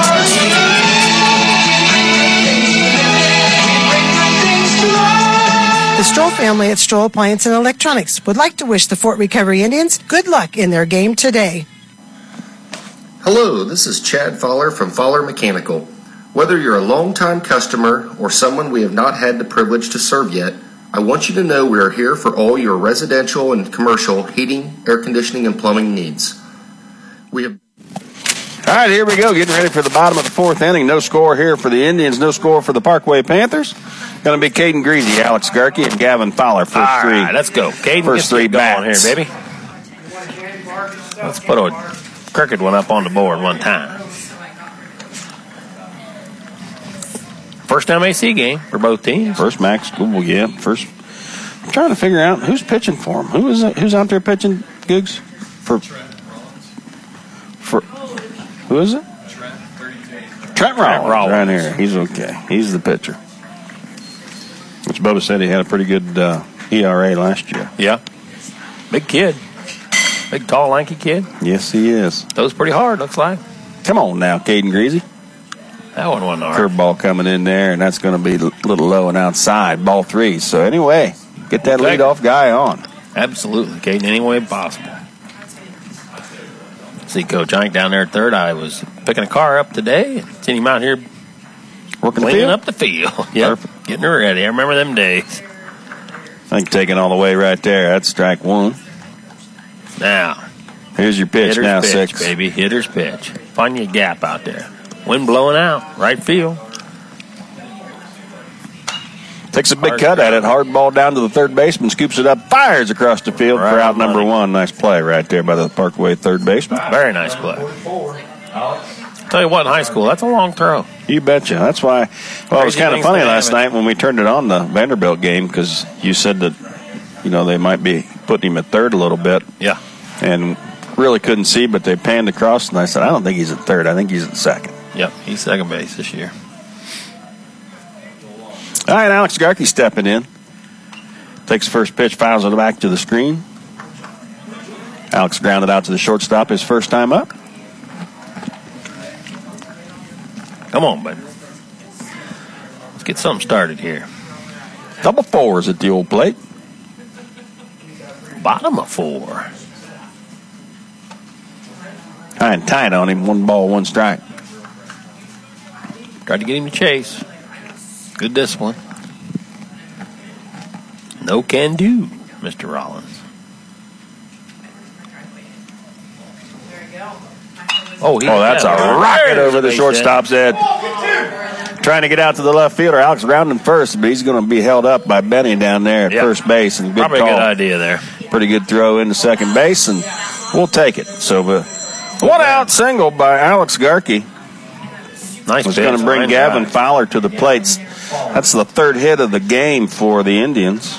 The Stroll family at Stroll Appliance and Electronics would like to wish the Fort Recovery Indians good luck in their game today. Hello, this is Chad Fowler from Fowler Mechanical. Whether you're a longtime customer or someone we have not had the privilege to serve yet, I want you to know we are here for all your residential and commercial heating, air conditioning, and plumbing needs. We have. All right, here we go. Getting ready for the bottom of the 4th inning. No score here for the Indians. No score for the Parkway Panthers. Going to be Caden Greasy, Alex Garkey, and Gavin Fowler. First three. All right, let's go. Caden, first 3 bats here, baby. Let's put a crooked one up on the board one time. First MAC game for both teams. First MAC school, yeah. First. I'm trying to figure out who's pitching for him. Who is it? Who's out there pitching, Googs? For who is it? Trent Rollins. Right here. He's okay. He's the pitcher. Which Bubba said he had a pretty good ERA last year. Yeah. Big kid. Big, tall, lanky kid. Yes, he is. Throws pretty hard, looks like. Come on now, Caden Greasy. That one wasn't hard. Curveball coming in there, and that's going to be a little low and outside. Ball 3. So anyway, get that leadoff guy on. Absolutely, Caden, any way possible. See Coach Ike down there at third. I was picking a car up today and seen him out here working cleaning up the field. Yep, getting her ready. I remember them days. I think taking all the way right there. That's strike 1. Now, here's your pitch. Hitter's now pitch, 6. Baby, hitter's pitch. Find you a gap out there. Wind blowing out, right field. Takes a big cut at it. Hard ball down to the third baseman. Scoops it up. Fires across the field for out number 1. Nice play right there by the Parkway third baseman. Very nice play. Tell you what, in high school, that's a long throw. You betcha. That's why. Well, it was kind of funny last night when we turned it on the Vanderbilt game because you said that, they might be putting him at third a little bit. Yeah. And really couldn't see, but they panned across, and I said, I don't think he's at third. I think he's at second. Yep, he's second base this year. All right, Alex Garkey stepping in. Takes the first pitch, fouls it back to the screen. Alex grounded out to the shortstop his first time up. Come on, buddy. Let's get something started here. Double 4s at the old plate. Bottom of 4. High and tight on him. 1 ball, 1 strike. Tried to get him to chase. Good discipline. No can do, Mr. Rollins. Oh, that's a rocket over the shortstop's head. Trying to get out to the left fielder. Alex grounding first, but he's going to be held up by Benny down there at first base. And good Probably call. a good idea there. Pretty good throw into second base, and we'll take it. So, one out single by Alex Garkey. Nice. Was going to bring Gavin Fowler to the plates. That's the third hit of the game for the Indians.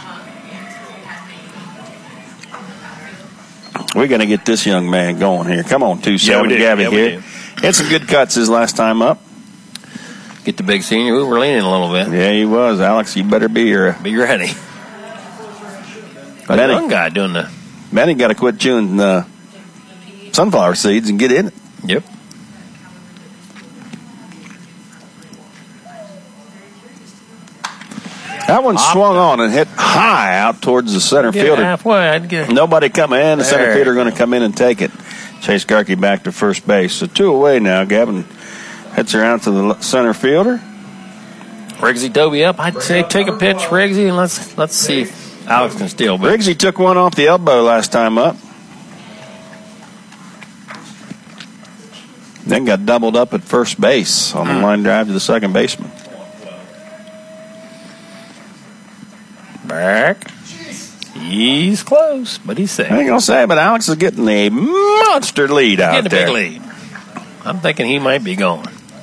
We're going to get this young man going here. Come on, 2-7, Gavin here. Had some good cuts his last time up. Get the big senior. We were leaning a little bit. Yeah, he was. Alex, you better be here. Be ready. But the young guy doing the... Benny got to quit chewing sunflower seeds and get in it. Yep. That one swung on and hit high out towards the center fielder. Halfway. I'd get Nobody coming in. The center fielder going to come in and take it. Chase Garkey back to first base. So 2 away now. Gavin hits her out to the center fielder. Riggsy Dobie up. I'd say take a pitch, Riggsy, and let's see if Alex can steal. Riggsy took one off the elbow last time up. Then got doubled up at first base on the line drive to the second baseman. Back. He's close, but he's safe. I ain't going to say, but Alex is getting a monster lead out there. Getting a big lead. I'm thinking he might be going.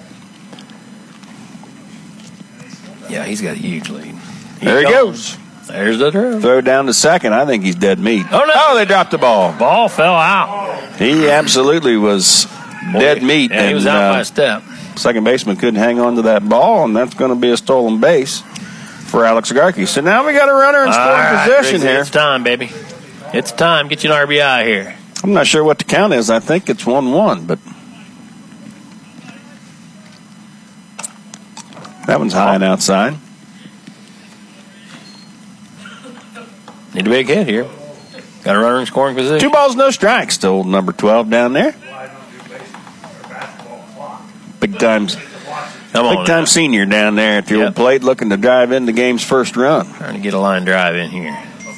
Yeah, he's got a huge lead. There he goes. There's the throw. Throw down to second. I think he's dead meat. Oh, no. Oh, they dropped the ball. Ball fell out. He absolutely was dead meat. And he was out by a step. Second baseman couldn't hang on to that ball, and that's going to be a stolen base for Alex Garkey. So now we got a runner in scoring position here. It's time, baby. It's time. Get you an RBI here. I'm not sure what the count is. I think it's 1-1, but that one's high and outside. Need a big hit here. Got a runner in scoring position. 2 balls, no strikes to old number 12 down there. Big time senior down there at the old plate, looking to drive in the game's first run. Trying to get a line drive in here.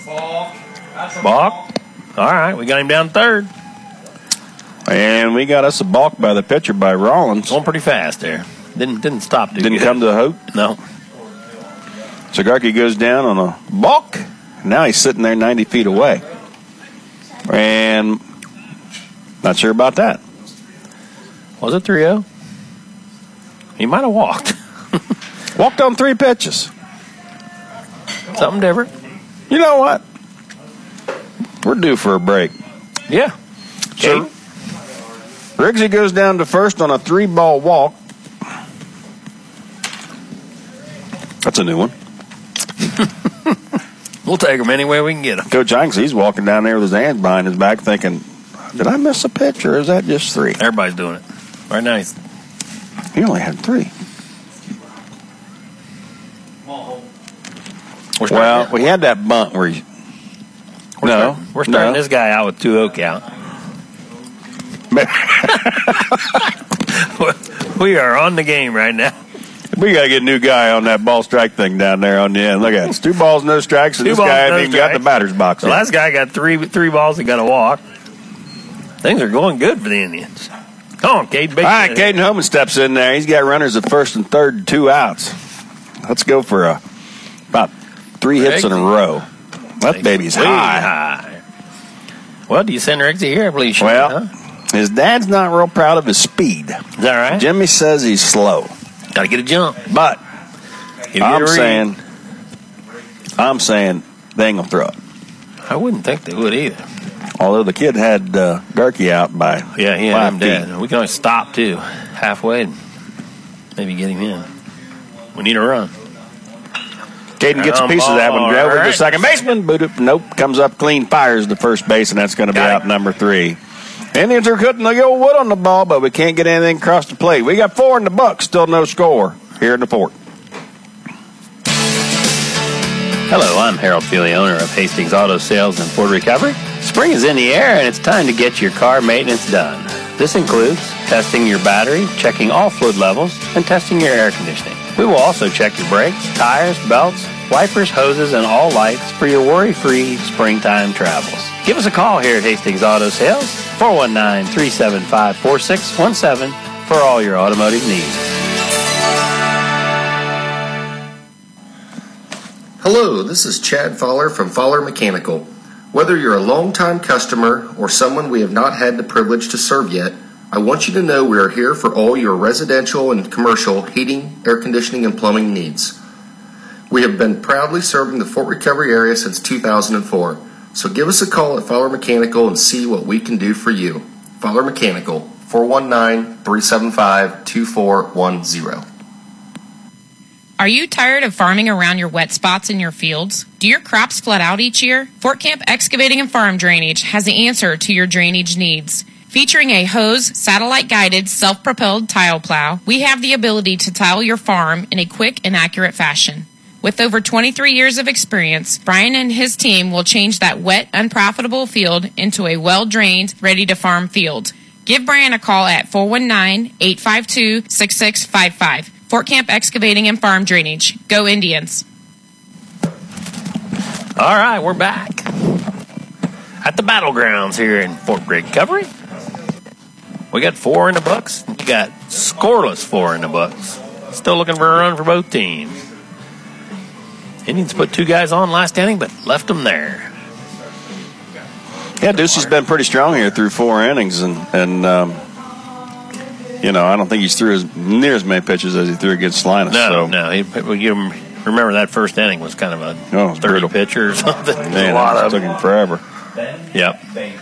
Balk. All right, we got him down third. And we got us a balk by the pitcher by Rollins. Going pretty fast there. Didn't stop. Didn't come to the hoop? No. So Garkey goes down on a balk. Now he's sitting there 90 feet away. And not sure about that. Was it 3-0? He might have walked. Walked on 3 pitches. Something different. You know what? We're due for a break. Yeah. So Riggsy goes down to first on a 3-ball walk. That's a new one. We'll take him any way we can get him. Coach Hanks, he's walking down there with his hands behind his back thinking, did I miss a pitch or is that just 3? Everybody's doing it. Right now he only had 3. Well, we had that bunt where we're starting this guy out with 2-0 count. We are on the game right now. We got to get a new guy on that ball strike thing down there on the end. Look at it. It's 2 balls, no strikes, and this guy hasn't even got the batter's box. The last guy got three balls and got a walk. Things are going good for the Indians. Come on, Cade. All right, Caden Homan steps in there. He's got runners at first and third, 2 outs. Let's go for about 3 hits in a row. That baby's high. Well, do you send Riggsy here? I believe you should. Well, his dad's not real proud of his speed. Is that right? Jimmy says he's slow. Got to get a jump. But I'm saying they ain't going to throw it. I wouldn't think they would either. Although the kid had Garkey out by he had him 5 dead. feet. We can always stop, too, halfway and maybe get him in. We need a run. Caden gets a piece of that one. Over to second baseman. Nope. Comes up clean, fires to first base, and that's going to be out number 3. Indians are cutting the old wood on the ball, but we can't get anything across the plate. We got 4 in the buck, still no score here in the 4th. Hello, I'm Harold Feely, owner of Hastings Auto Sales and Ford Recovery. Spring is in the air, and it's time to get your car maintenance done. This includes testing your battery, checking all fluid levels, and testing your air conditioning. We will also check your brakes, tires, belts, wipers, hoses, and all lights for your worry-free springtime travels. Give us a call here at Hastings Auto Sales, 419-375-4617 for all your automotive needs. Hello, this is Chad Fowler from Fowler Mechanical. Whether you're a longtime customer or someone we have not had the privilege to serve yet, I want you to know we are here for all your residential and commercial heating, air conditioning, and plumbing needs. We have been proudly serving the Fort Recovery area since 2004, so give us a call at Fowler Mechanical and see what we can do for you. Fowler Mechanical, 419-375-2410. Are you tired of farming around your wet spots in your fields? Do your crops flood out each year? Fort Camp Excavating and Farm Drainage has the answer to your drainage needs. Featuring a hose, satellite-guided, self-propelled tile plow, we have the ability to tile your farm in a quick and accurate fashion. With over 23 years of experience, Brian and his team will change that wet, unprofitable field into a well-drained, ready-to-farm field. Give Brian a call at 419-852-6655. Fort Camp Excavating and Farm Drainage. Go Indians. All right, we're back at the battlegrounds here in Fort Recovery. We got 4 in the books. We got scoreless 4 in the books. Still looking for a run for both teams. Indians put 2 guys on last inning, but left them there. Yeah, Ducey's been pretty strong here through 4 innings, and I don't think he's threw near as many pitches as he threw against Linus. No. Remember that first inning was kind of a 30 pitcher or something. Man, a lot of took him forever. Yep.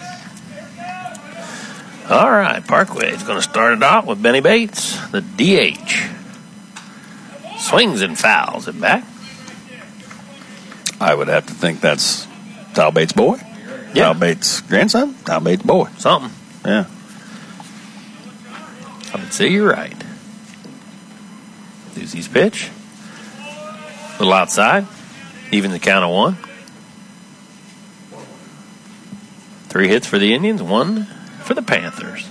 All right, Parkway is going to start it off with Benny Bates, the DH. Swings and fouls it back. I would have to think that's Tal Bates' boy. Yeah. Tal Bates' grandson? Tal Bates' boy. Something. Yeah. I would say you're right. Ducey's pitch. A little outside. Even the count of 1. 3 hits for the Indians, 1 for the Panthers.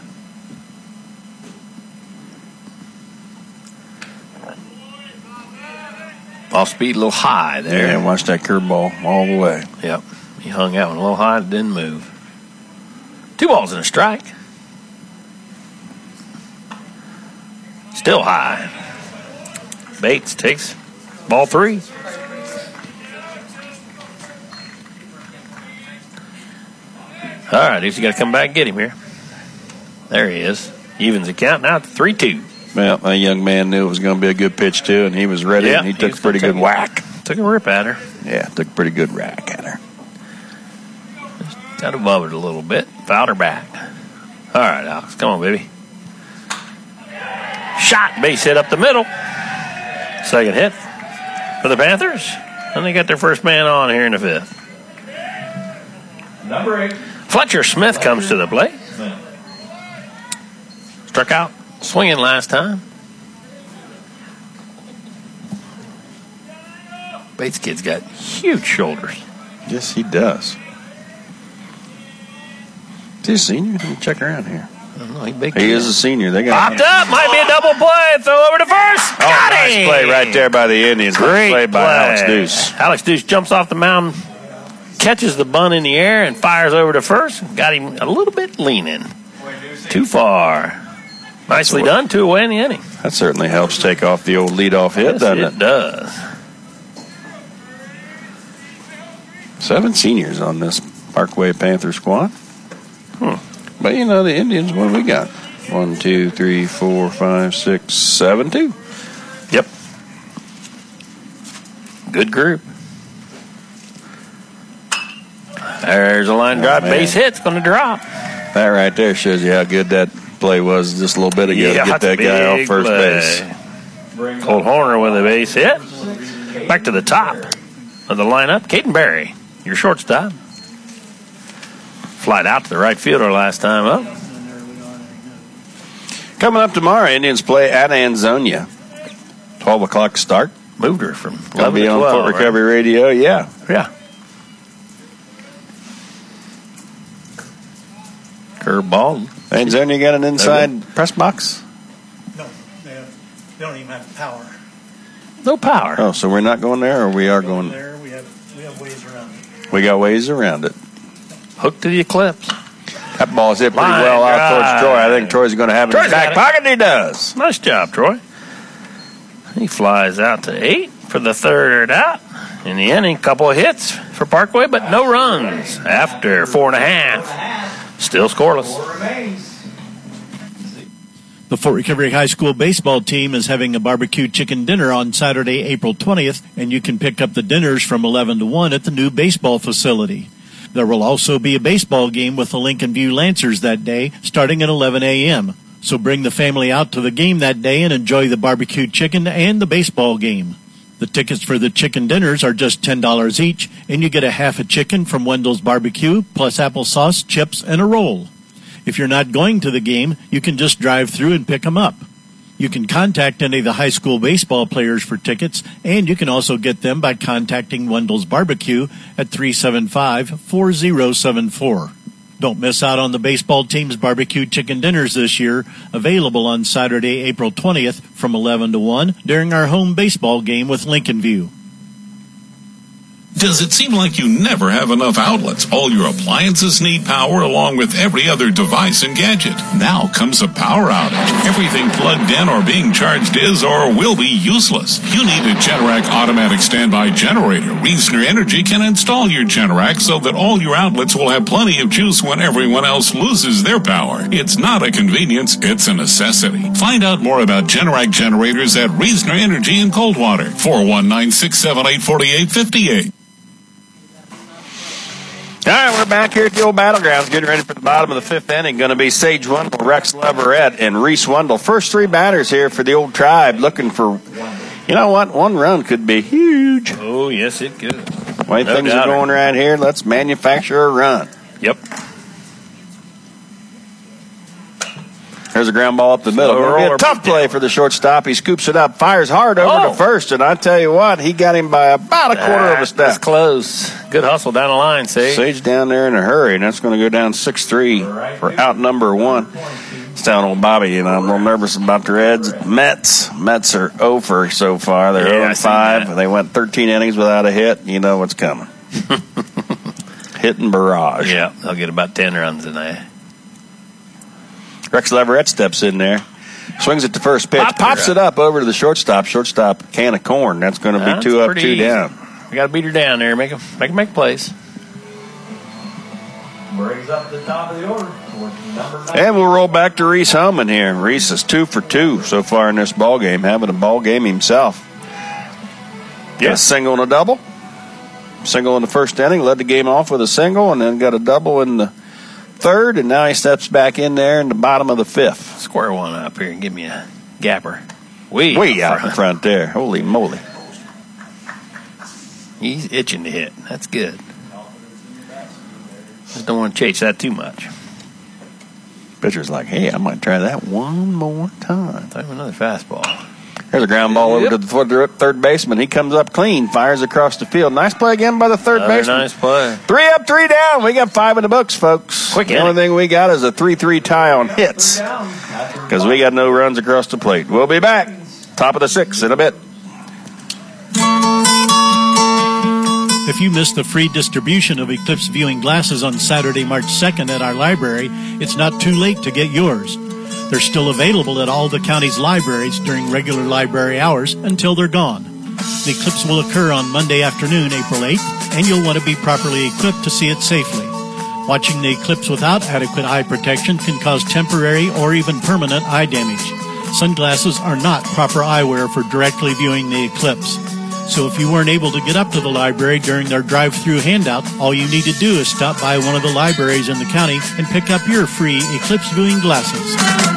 Off speed, a little high there. Yeah, watch that curveball all the way. Yep. He hung out a little high, didn't move. 2 balls and a strike. Still high. Bates takes ball 3. All right, he's got to come back and get him here. There he is. Evens the count now to 3-2. Well, that young man knew it was going to be a good pitch, too, and he was ready, and he took a pretty good whack. Took a rip at her. Yeah, took a pretty good rack at her. Just got above it a little bit. Fouled her back. All right, Alex, come on, baby. Shot, base hit up the middle. Second hit for the Panthers. And they got their first man on here in the 5th. Number 8. Fletcher Smith comes to the plate. Struck out swinging last time. Bates kid's got huge shoulders. Yes, he does. Is he a senior? Let me check around here. I don't know, he is a senior. They got popped up. Might be a double play. Throw over to first. Got nice him. play right there by the Indians. Great play by Alex Deuce. Alex Deuce jumps off the mound, catches the bunt in the air, and fires over to first. Got him a little bit leaning. Too far. Nicely done. 2 away in the inning. That certainly helps take off the old leadoff hit, doesn't it? It does. 7 seniors on this Parkway Panther squad. But the Indians, what do we got? 1, 2, 3, 4, 5, 6, 7, 2. Yep. Good group. There's a line drive. Base hit's going to drop. That right there shows you how good that play was just a little bit ago to get that guy off first base. Colt Horner with a base hit. Back to the top of the lineup. Caden Berry, your shortstop. Flied out to the right fielder last time up. Coming up tomorrow, Indians play at Ansonia. 12 o'clock start. Moved her from 11 to 12. On Fort Recovery Radio, yeah. Curveball. Ansonia got an inside press box? No, they don't even have power. No power. Oh, so we're not going there, or we are going there? We have ways around it. We got ways around it. Hooked to the Eclipse. That ball's hit pretty well out towards Troy. I think Troy's going to have it in his back pocket, and he does. Nice job, Troy. He flies out to 8 for the 3rd out. In the inning, couple of hits for Parkway, but no runs after 4.5. Still scoreless. The Fort Recovery High School baseball team is having a barbecue chicken dinner on Saturday, April 20th, and you can pick up the dinners from 11 to 1 at the new baseball facility. There will also be a baseball game with the Lincoln View Lancers that day, starting at 11 a.m. So bring the family out to the game that day and enjoy the barbecue chicken and the baseball game. The tickets for the chicken dinners are just $10 each, and you get a half a chicken from Wendell's Barbecue, plus applesauce, chips, and a roll. If you're not going to the game, you can just drive through and pick them up. You can contact any of the high school baseball players for tickets, and you can also get them by contacting Wendell's Barbecue at 375-4074. Don't miss out on the baseball team's barbecue chicken dinners this year, available on Saturday, April 20th from 11 to 1 during our home baseball game with Lincoln View. Does it seem like you never have enough outlets? All your appliances need power along with every other device and gadget. Now comes a power outage. Everything plugged in or being charged is or will be useless. You need a Generac automatic standby generator. Reasoner Energy can install your Generac so that all your outlets will have plenty of juice when everyone else loses their power. It's not a convenience, it's a necessity. Find out more about Generac generators at Reasoner Energy in Coldwater. 419-678-4858. All right, we're back here at the old Battlegrounds, getting ready for the bottom of the fifth inning. Going to be Sage Wendell, Rex Leverett, and Reese Wendell. First three batters here for the old Tribe, looking for, you know what, one run could be huge. Oh, yes, it could. The way things are going right here, let's manufacture a run. Yep. There's a ground ball up the middle. It'll be a tough play for the shortstop. He scoops it up, fires hard over to first, and I tell you what, he got him by about a quarter of a step. That's close. Good hustle down the line, Sage. Sage down there in a hurry, and that's going to go down 6-3 for out number one. It's down old Bobby, and I'm a little nervous about the Reds. Mets are 0 so far. They're 0-5. They went 13 innings without a hit. You know what's coming. Hitting barrage. Yeah, they'll get about 10 runs tonight. Rex Leverett steps in there, swings at the first pitch, pops it up over to the shortstop. Shortstop, can of corn. That's going to be 2 up, 2 down. We got to beat her down there. Make plays. Brings up the top of the order. And we'll roll back to Reese Homan here. Reese is 2 for 2 so far in this ball game, having a ball game himself. Got a single and a double. Single in the first inning, led the game off with a single, and then got a double in the third, and now he steps back in there in the bottom of the fifth. Square one up here and give me a gapper. Way out in front there. Holy moly. He's itching to hit. That's good. Just don't want to chase that too much. Pitcher's like, hey, I might try that one more time. Throw him another fastball. There's a ground ball over to the third baseman. He comes up clean, fires across the field. Nice play again by the third baseman. Nice play. 3 up, 3 down. We got 5 in the books, folks. The only thing we got is a 3-3 tie on hits because we got no runs across the plate. We'll be back. Top of the 6th in a bit. If you missed the free distribution of Eclipse viewing glasses on Saturday, March 2nd at our library, it's not too late to get yours. They're still available at all the county's libraries during regular library hours until they're gone. The eclipse will occur on Monday afternoon, April 8th, and you'll want to be properly equipped to see it safely. Watching the eclipse without adequate eye protection can cause temporary or even permanent eye damage. Sunglasses are not proper eyewear for directly viewing the eclipse. So if you weren't able to get up to the library during their drive-through handout, all you need to do is stop by one of the libraries in the county and pick up your free eclipse viewing glasses.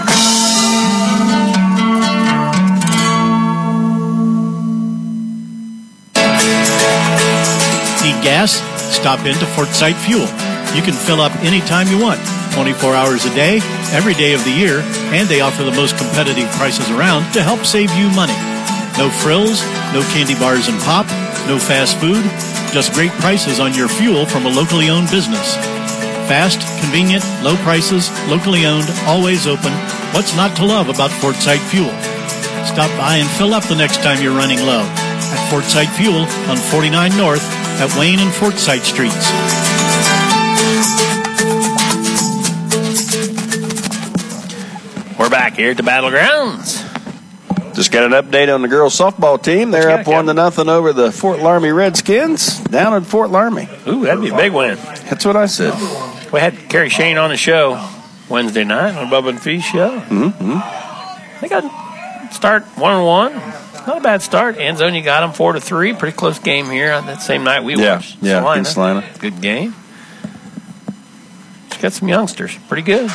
Need gas? Stop into Fort Sight Fuel. You can fill up anytime you want, 24 hours a day, every day of the year, and they offer the most competitive prices around to help save you money. No frills, no candy bars and pop, no fast food, just great prices on your fuel from a locally owned business. Fast, convenient, low prices, locally owned, always open. What's not to love about Fort Sight Fuel? Stop by and fill up the next time you're running low at Fort Sight Fuel on 49 North at Wayne and Fort Sight Streets. We're back here at the Battlegrounds. Just got an update on the girls softball team. They're up 1-0 over the Fort Laramie Redskins down in Fort Laramie. Ooh, that'd be a big win. That's what I said. We had Carrie Shane on the show Wednesday night on Bubba and Fee show. Mm-hmm. They got start 1-1. Not a bad start. Anzonia got them 4-3. Pretty close game here on that same night we watched. Yeah, against Salina. Good game. She's got some youngsters. Pretty good.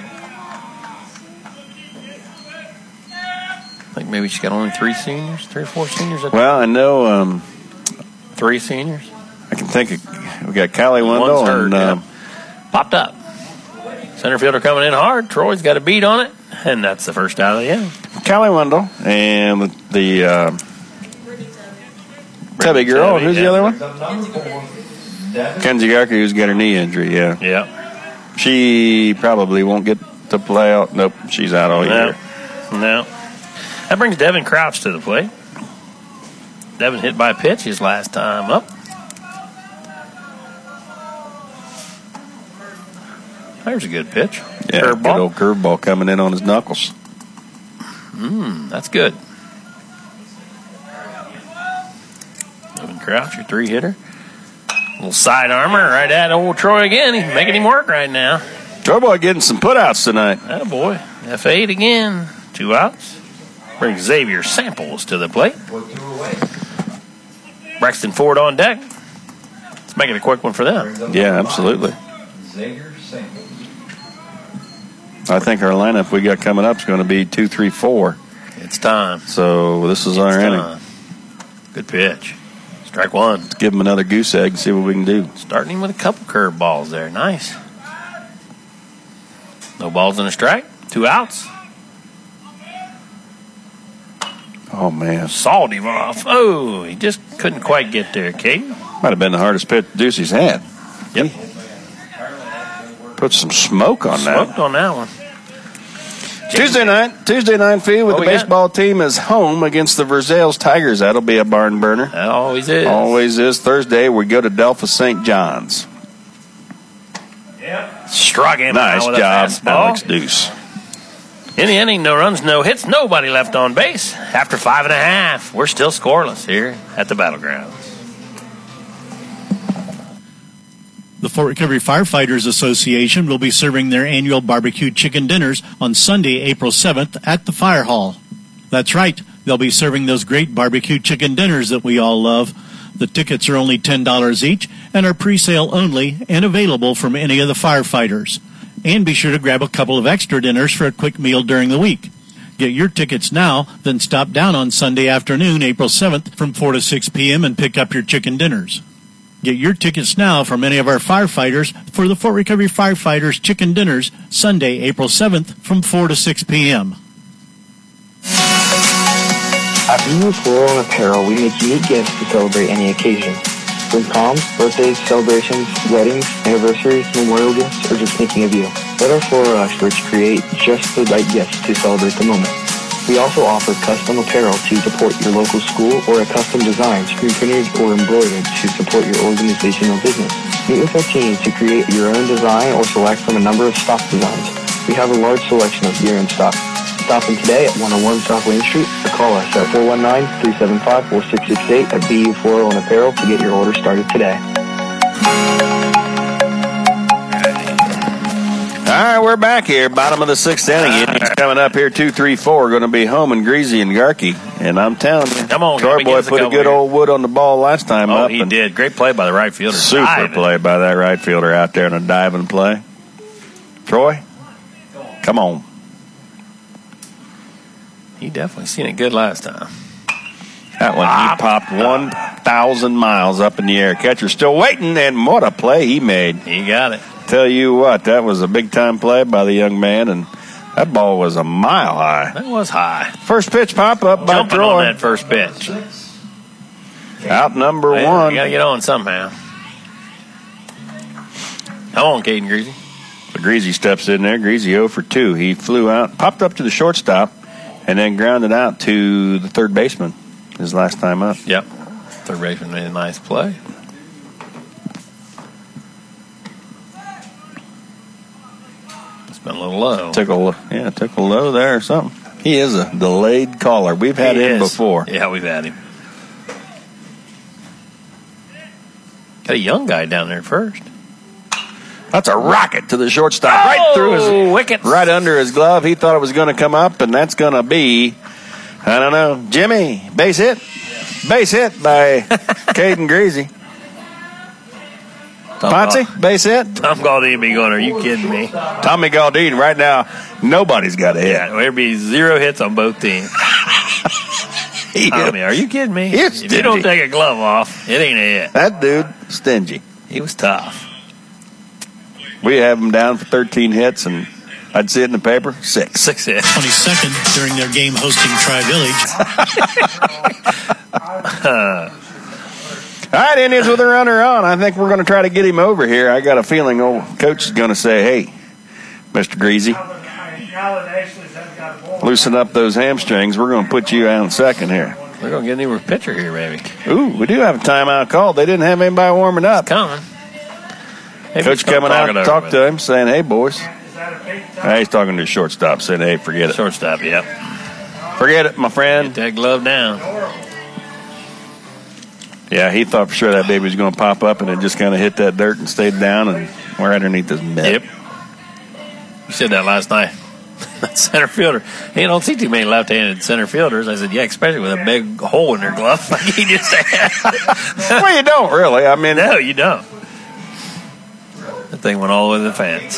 I think maybe she's got only 3 seniors, 3 or 4 seniors. Well, I know 3 seniors. I can think of, we got Kylie Wendell and popped up. Center fielder coming in hard. Troy's got a beat on it, and that's the first out of the inning. Kylie Wendell and the Tubby girl. Who's the other one? Kenzie Garker, who's got her knee injury. Yeah. Yeah. She probably won't get to play out. Nope, she's out all year. No. That brings Devin Crouch to the plate. Devin hit by a pitch his last time up. There's a good pitch. Yeah, good old curveball coming in on his knuckles. That's good. Devin Crouch, your 3-hitter. Little side armor right at old Troy again. He's making him work right now. Troy boy getting some putouts tonight. Attaboy. F8 again. 2 outs. Brings Xavier Samples to the plate. Braxton Ford on deck. Let's make it a quick one for them. Yeah, absolutely. Xavier Samples. I think our lineup we got coming up is going to be 2, 3, 4. It's time. So this is our inning. Good pitch. Strike 1. Let's give him another goose egg and see what we can do. Starting him with a couple curve balls there. Nice. No balls and a strike. 2 outs. Oh, man. Sawed him off. Oh, he just couldn't quite get there, Kate. Might have been the hardest pitch Ducey's had. Yep. Put some smoke on that. Smoked on that one. Tuesday night feed with the baseball team is home against the Versailles Tigers. That'll be a barn burner. That always is. Always is. Thursday, we go to Delphos St. John's. Yep. Struck him. Nice with job, a fastball. Alex Deuce. In the inning, no runs, no hits, nobody left on base. After 5.5, we're still scoreless here at the Battlegrounds. The Fort Recovery Firefighters Association will be serving their annual barbecue chicken dinners on Sunday, April 7th at the Fire Hall. That's right, they'll be serving those great barbecue chicken dinners that we all love. The tickets are only $10 each and are pre-sale only and available from any of the firefighters. And be sure to grab a couple of extra dinners for a quick meal during the week. Get your tickets now, then stop down on Sunday afternoon, April 7th from 4 to 6 p.m. and pick up your chicken dinners. Get your tickets now from any of our firefighters for the Fort Recovery Firefighters Chicken Dinners, Sunday, April 7th from 4 to 6 p.m. At BU Floral and Apparel, we make unique gifts to celebrate any occasion. From proms, birthdays, celebrations, weddings, anniversaries, memorial gifts, or just thinking of you. Let our floral experts create just the right gifts to celebrate the moment. We also offer custom apparel to support your local school or a custom design, screen printed or embroidered to support your organization or business. Meet with our team to create your own design or select from a number of stock designs. We have a large selection of gear in stock. Stop in today at 101 South Lane Street or call us at 419-375-4668 at BU Floral and Apparel to get your order started today. All right, we're back here, bottom of the 6th inning. Innings coming up here, 2, 3, 4. Going to be Homan, Greasy, and Garkey. And I'm telling you, come on, Troy boy put a good old wood on the ball last time up. Oh, he did. Great play by the right fielder. Super diving. play by that right fielder out there in a diving play. Troy, come on. He definitely seen it good last time. That one, he popped 1,000 miles up in the air. Catcher still waiting, and what a play he made. He got it. Tell you what, that was a big-time play by the young man, and that ball was a mile high. That was high. First pitch pop-up by Jumping Troy. on that first pitch. Out number Man, one. You got to get on somehow. Come on, Caden Greasy. So Greasy steps in there. Greasy 0 for 2. He flew out, popped up to the shortstop, and then grounded out to the third baseman his last time up. Yep. Third baseman made a nice play. It's been a little low. Took a low there or something. He is a delayed caller. We've had him before. Yeah, we've had him. Got a young guy down there first. That's a rocket to the shortstop. Right through his wicket. Right under his glove. He thought it was going to come up, and that's going to be, I don't know, Jimmy, base hit. Base hit by Caden Greasy. Ponce, base hit. Tom Galdine be going, are you kidding me? Tommy Galdine, right now, nobody's got a hit. Yeah, there'd be 0 hits on both teams. Tommy, are you kidding me? If you don't take a glove off, it ain't a hit. That dude, stingy. He was tough. We have him down for 13 hits, and I'd see it in the paper, 6. 6 hits. 22nd during their game hosting Tri-Village. All right, Indians with a runner on. I think we're going to try to get him over here. I got a feeling old coach is going to say, hey, Mr. Greasy, loosen up those hamstrings. We're going to put you out in second here. We're going to get a new pitcher here, maybe. Ooh, we do have a timeout call. They didn't have anybody warming up. It's coming. Maybe Coach coming out to talk to him, saying, hey, boys. He's talking to the shortstop, saying, hey, forget it. Shortstop, yep. Forget it, my friend. Get that glove down. Yeah, he thought for sure that baby was going to pop up, and it just kind of hit that dirt and stayed down, and we're underneath his mitt. Yep. You said that last night. That center fielder. You don't see too many left-handed center fielders. I said, yeah, especially with a big hole in their glove like he just had. Well, you don't really. I mean, no, you don't. The thing went all the way to the fence.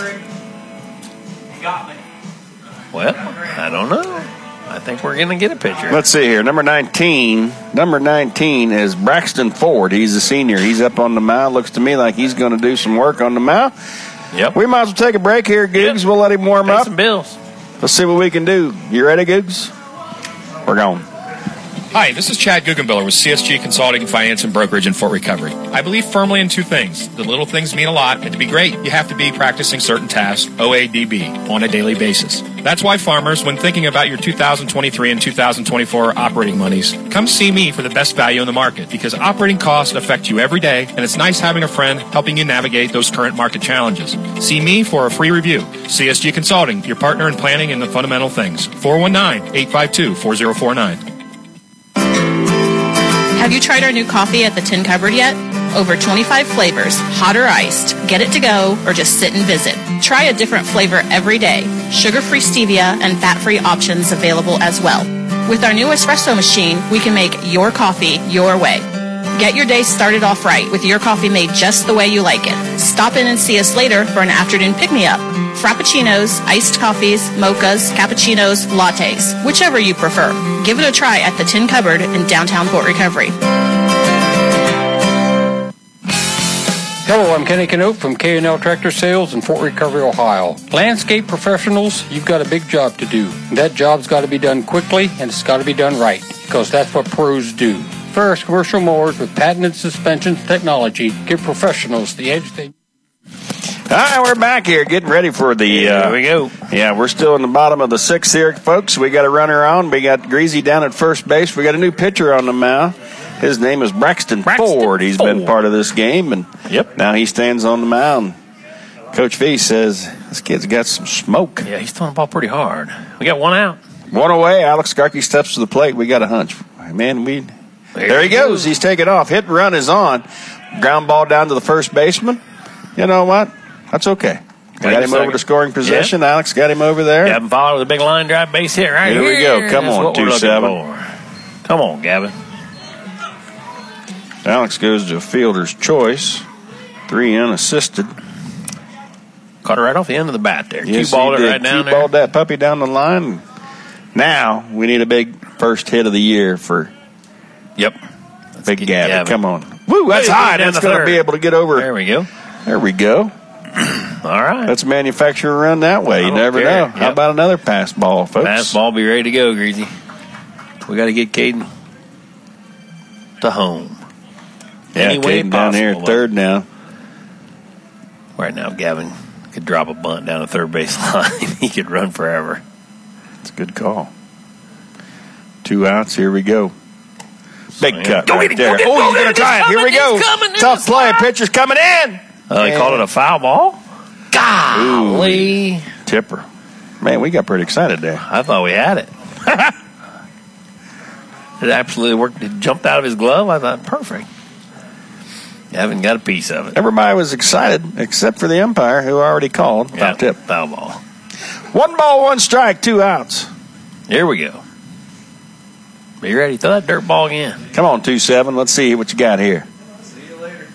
Well, I don't know. I think we're going to get a pitcher. Let's see here. Number 19 is Braxton Ford. He's a senior. He's up on the mound. Looks to me like he's going to do some work on the mound. Yep. We might as well take a break here, Googs. Yep. We'll let him warm up. Some bills. Let's see what we can do. You ready, Googs? We're going. Hi, this is Chad Guggenbiller with CSG Consulting, Finance, and Brokerage in Fort Recovery. I believe firmly in 2 things. The little things mean a lot, and to be great, you have to be practicing certain tasks, OADB, on a daily basis. That's why farmers, when thinking about your 2023 and 2024 operating monies, come see me for the best value in the market, because operating costs affect you every day, and it's nice having a friend helping you navigate those current market challenges. See me for a free review. CSG Consulting, your partner in planning and the fundamental things. 419-852-4049. Have you tried our new coffee at the Tin Cupboard yet? Over 25 flavors, hot or iced. Get it to go or just sit and visit. Try a different flavor every day. Sugar-free stevia and fat-free options available as well. With our new espresso machine, we can make your coffee your way. Get your day started off right with your coffee made just the way you like it. Stop in and see us later for an afternoon pick-me-up. Frappuccinos, iced coffees, mochas, cappuccinos, lattes, whichever you prefer. Give it a try at the Tin Cupboard in downtown Fort Recovery. Hello, I'm Kenny Canote from K&L Tractor Sales in Fort Recovery, Ohio. Landscape professionals, you've got a big job to do. That job's got to be done quickly, and it's got to be done right, because that's what pros do. First, commercial mowers with patented suspension technology give professionals the edge they... All right, we're back here getting ready for the... Here we go. Yeah, we're still in the bottom of the 6th here, folks. We got a runner on. We got Greasy down at first base. We got a new pitcher on the mound. His name is Braxton Ford. He's been part of this game, and now he stands on the mound. Coach V says, this kid's got some smoke. Yeah, he's throwing the ball pretty hard. We got 1 out. 1 away. Alex Garkey steps to the plate. We got a hunch. Man, there he goes. He's taking off. Hit and run is on. Ground ball down to the first baseman. You know what? That's okay. Got him over to scoring position. Yep. Alex got him over there. Gavin followed with a big line drive base hit right here. Here we go. Come on, 2-7. Come on, Gavin. Alex goes to fielder's choice. 3 unassisted. Caught it right off the end of the bat there. Yes, Cue-balled it right down there. Cue-balled that puppy down the line. Now we need a big first hit of the year for Big Gavin. Come on. Woo, that's high. That's going to be able to get over. There we go. There we go. All right. Let's manufacture a run that way. You never know. How about another pass ball, folks? Pass ball, be ready to go, Greasy. We got to get Caden to home. Yeah, Caden down here at third now. Right now, Gavin could drop a bunt down the third base line. He could run forever. It's a good call. 2 outs. Here we go. Big cut right there. Oh, he's going to try it. Here we go. Tough play. Pitcher's coming in. They called it a foul ball? Golly. Tipper. Man, we got pretty excited there. I thought we had it. It absolutely worked. It jumped out of his glove. I thought, perfect. Haven't got a piece of it. Everybody was excited except for the umpire who already called. Foul tip. Foul ball. 1 ball, 1 strike, 2 outs. Here we go. Are you ready? Throw that dirt ball again. Come on, 2-7. Let's see what you got here. See you later.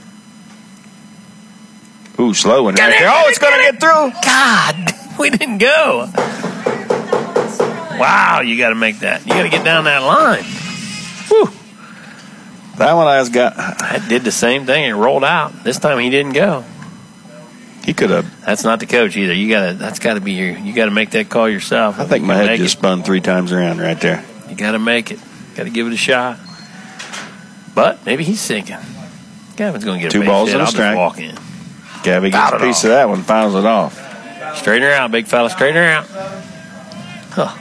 Ooh, slow one right there. Oh, it's going to get through. God, we didn't go. Wow, you got to make that. You got to get down that line. Whew. That one I got. I did the same thing. It rolled out. This time he didn't go. He could have. That's not the coach either. That's got to be you got to make that call yourself. I think my head just spun 3 times around right there. You got to make it. Got to give it a shot. But maybe he's sinking. Gavin's going to get 2 balls and a strike. I'll just walk in. Gabby gets a piece of that one, fouls it off. Straighten her out, big fella. Straighten her out. Huh.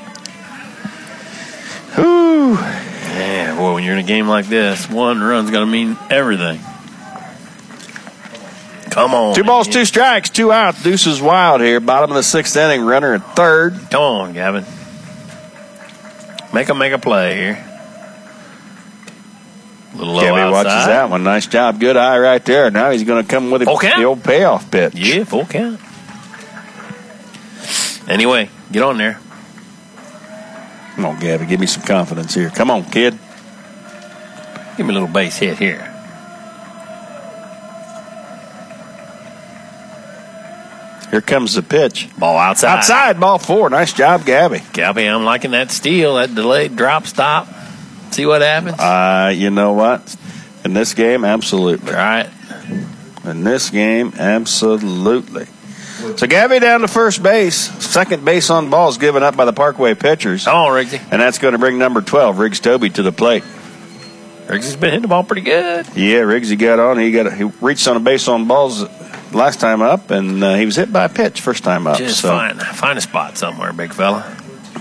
Whew. Yeah, boy, when you're in a game like this, 1 run's going to mean everything. Come on. 2 balls, 2 strikes, 2 outs. Deuce is wild here. Bottom of the 6th inning. Runner at 3rd. Come on, Gavin. Make a play here. A little low Gabby outside. watches that one. Nice job. Good eye right there. Now he's going to come with the old payoff pitch. Yeah, full count. Anyway, get on there. Come on, Gabby. Give me some confidence here. Come on, kid. Give me a little base hit here. Here comes the pitch. Ball outside. Outside, ball 4. Nice job, Gabby. Gabby, I'm liking that steal, that delayed drop stop. See what happens? You know what? In this game, absolutely. Right. In this game, absolutely. So Gabby down to first base. Second base on balls given up by the Parkway pitchers. Come on, Riggsy. And that's going to bring number 12, Riggs Toby, to the plate. Riggsy's been hitting the ball pretty good. Yeah, Riggsy got on. He reached on a base on balls last time up, and he was hit by a pitch first time up. Just find a spot somewhere, big fella.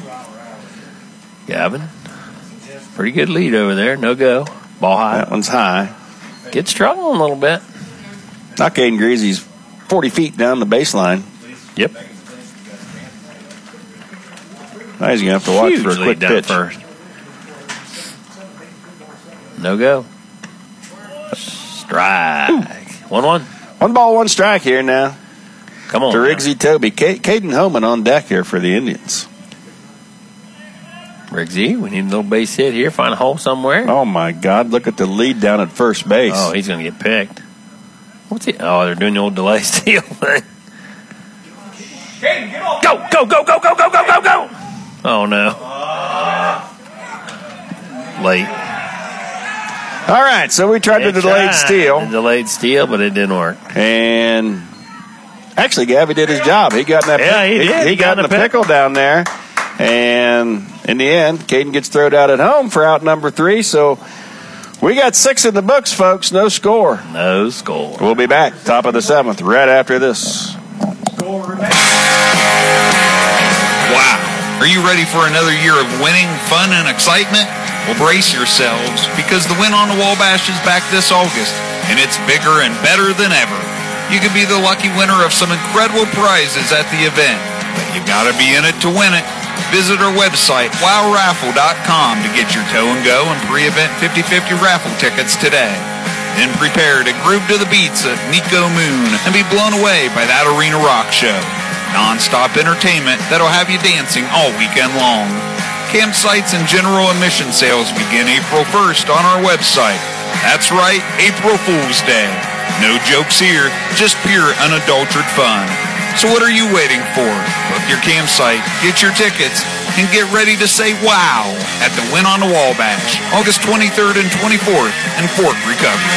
Gavin, pretty good lead over there. No go. Ball high. That one's high. Gets struggling a little bit. Now Caden Greasy's 40 feet down the baseline. Yep. Now he's going to have to watch Huge for a quick down pitch. First. No go. Strike. 1-1. 1 ball, 1 strike here now. Come on. To Riggsy Toby. Caden Homan on deck here for the Indians. Riggsy, we need a little base hit here. Find a hole somewhere. Oh, my God. Look at the lead down at first base. Oh, he's going to get picked. What's he? Oh, they're doing the old delay steal thing. Go, go, go, go, go, go, go, go, go. Oh, no. Late. All right, so we tried the delayed steal. The delayed steal, but it didn't work. And actually, Gabby did his job. He got in that he did. He got in a pickle down there. And in the end, Caden gets thrown out at home for out number 3. So we got 6 in the books, folks. No score. No score. We'll be back, top of the 7th, right after this. Wow. Are you ready for another year of winning, fun, and excitement? Well, brace yourselves, because the Win on the Wabash is back this August, and it's bigger and better than ever. You could be the lucky winner of some incredible prizes at the event, but you gotta be in it to win it. Visit our website, wowraffle.com, to get your tow and go and pre-event 50/50 raffle tickets today. Then prepare to groove to the beats of Nico Moon and be blown away by that arena rock show. Non-stop entertainment that'll have you dancing all weekend long. Campsites and general admission sales begin April 1st on our website. That's right, April Fool's Day. No jokes here, just pure unadulterated fun. So what are you waiting for? Book your campsite, get your tickets, and get ready to say wow at the Win on the Wabash, August 23rd and 24th in Fort Recovery.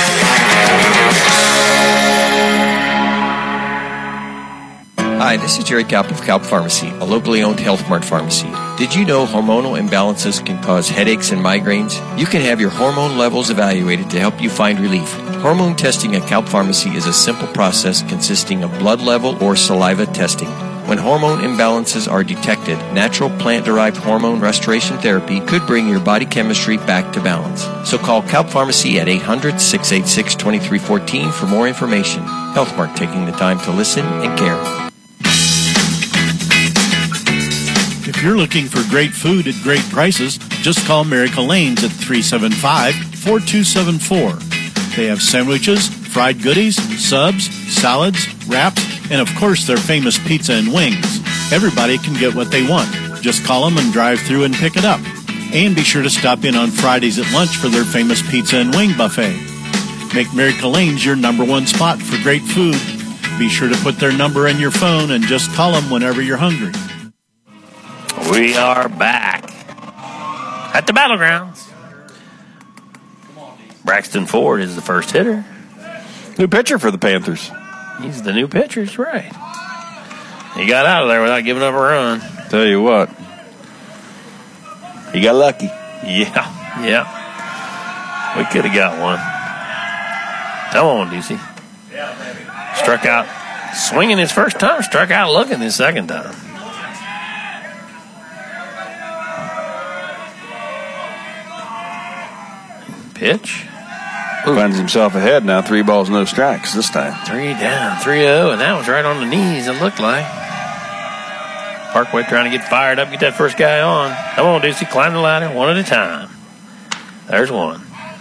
Hi, this is Jerry Kalp of Kalp Pharmacy, a locally owned Health Mart pharmacy. Did you know hormonal imbalances can cause headaches and migraines? You can have your hormone levels evaluated to help you find relief. Hormone testing at Kalp Pharmacy is a simple process consisting of blood level or saliva testing. When hormone imbalances are detected, natural plant-derived hormone restoration therapy could bring your body chemistry back to balance. So call Kalp Pharmacy at 800-686-2314 for more information. Health Mart, taking the time to listen and care. If you're looking for great food at great prices, just call Miracle Lanes at 375-4274. They have sandwiches, fried goodies, subs, salads, wraps, and of course their famous pizza and wings. Everybody can get what they want. Just call them and drive through and pick it up. And be sure to stop in on Fridays at lunch for their famous pizza and wing buffet. Make Miracle Lanes your number one spot for great food. Be sure to put their number in your phone and just call them whenever you're hungry. We are back at the Battlegrounds. Braxton Ford is the first hitter. New pitcher for the Panthers. He's the new pitcher, that's right. He got out of there without giving up a run. Tell you what, he got lucky. Yeah. We could have got one. Come on, DC. Struck out swinging his first time, struck out looking his second time. Pitch. Finds himself ahead now, 3 balls, no strikes this time. 3 down, 3-0, and that was right on the knees, it looked like. Parkway trying to get fired up, get that first guy on. Come on, Deucey, climb the ladder one at a time. There's one.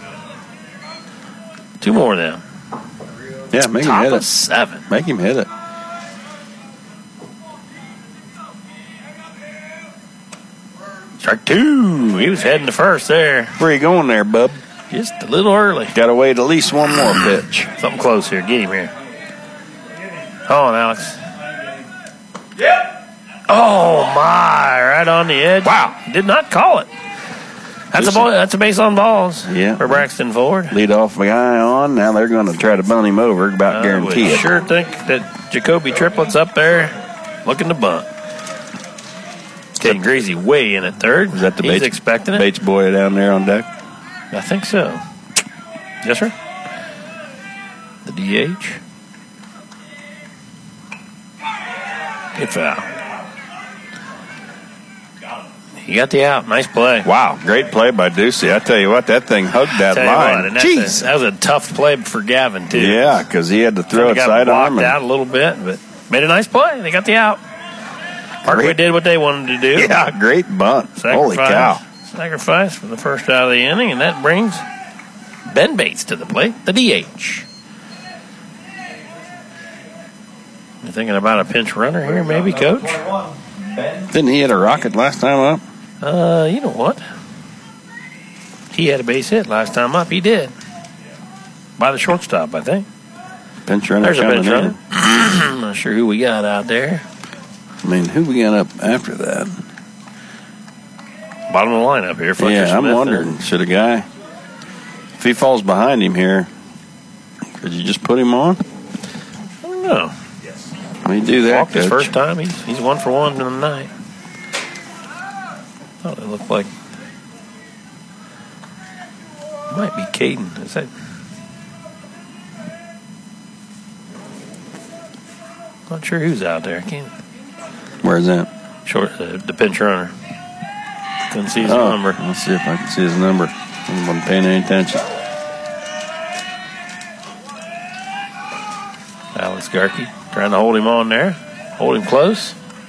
2 more then. Yeah, make him Top hit of it. 7. Make him hit it. Strike 2. He was heading to first there. Where you going there, bub? Just a little early. Got to wait at least one more pitch. Something close here. Get him here. Come on, Alex. Oh, my. Right on the edge. Wow. Did not call it. That's a ball. That's a base on balls for Braxton Ford. Lead off guy on. Now they're going to try to bunt him over. About guarantee it. Sure think that Jacoby Triplett's up there looking to bunt. Getting Greasy way in at third. Is that the He's expecting it. Bates boy down there on deck? I think so. Yes, sir. The DH. Good foul. He got the out. Nice play. Wow, great play by Ducey. I tell you what, that thing hugged that line. Jeez, that was a tough play for Gavin too. Yeah, because he had to throw it sidearm. Got out a little bit, but made a nice play. They got the out. Parkway did what they wanted to do. Yeah, great bunt. Holy cow. Sacrifice for the first out of the inning, and that brings Ben Bates to the plate, the DH. You thinking about a pinch runner here, maybe, Coach? Didn't he hit a rocket last time up? You know what? He had a base hit last time up. He did. By the shortstop, I think. Pinch runner. There's a pinch runner. I'm not sure who we got out there. I mean, who we got up after that? Bottom of the lineup here. Fletcher Yeah, I'm Smith wondering, should a guy, if he falls behind him here, could you just put him on? I don't know. What do you do there, Walked his Coach? first time. He's 1 for 1 in the night. Thought it looked like might be Caden. Is that? Not sure who's out there. I can't. Where's that? Short, the pinch runner. Couldn't see his number. Let's see if I can see his number. I wasn't paying any attention. Alex Garkey trying to hold him on there. Hold him close.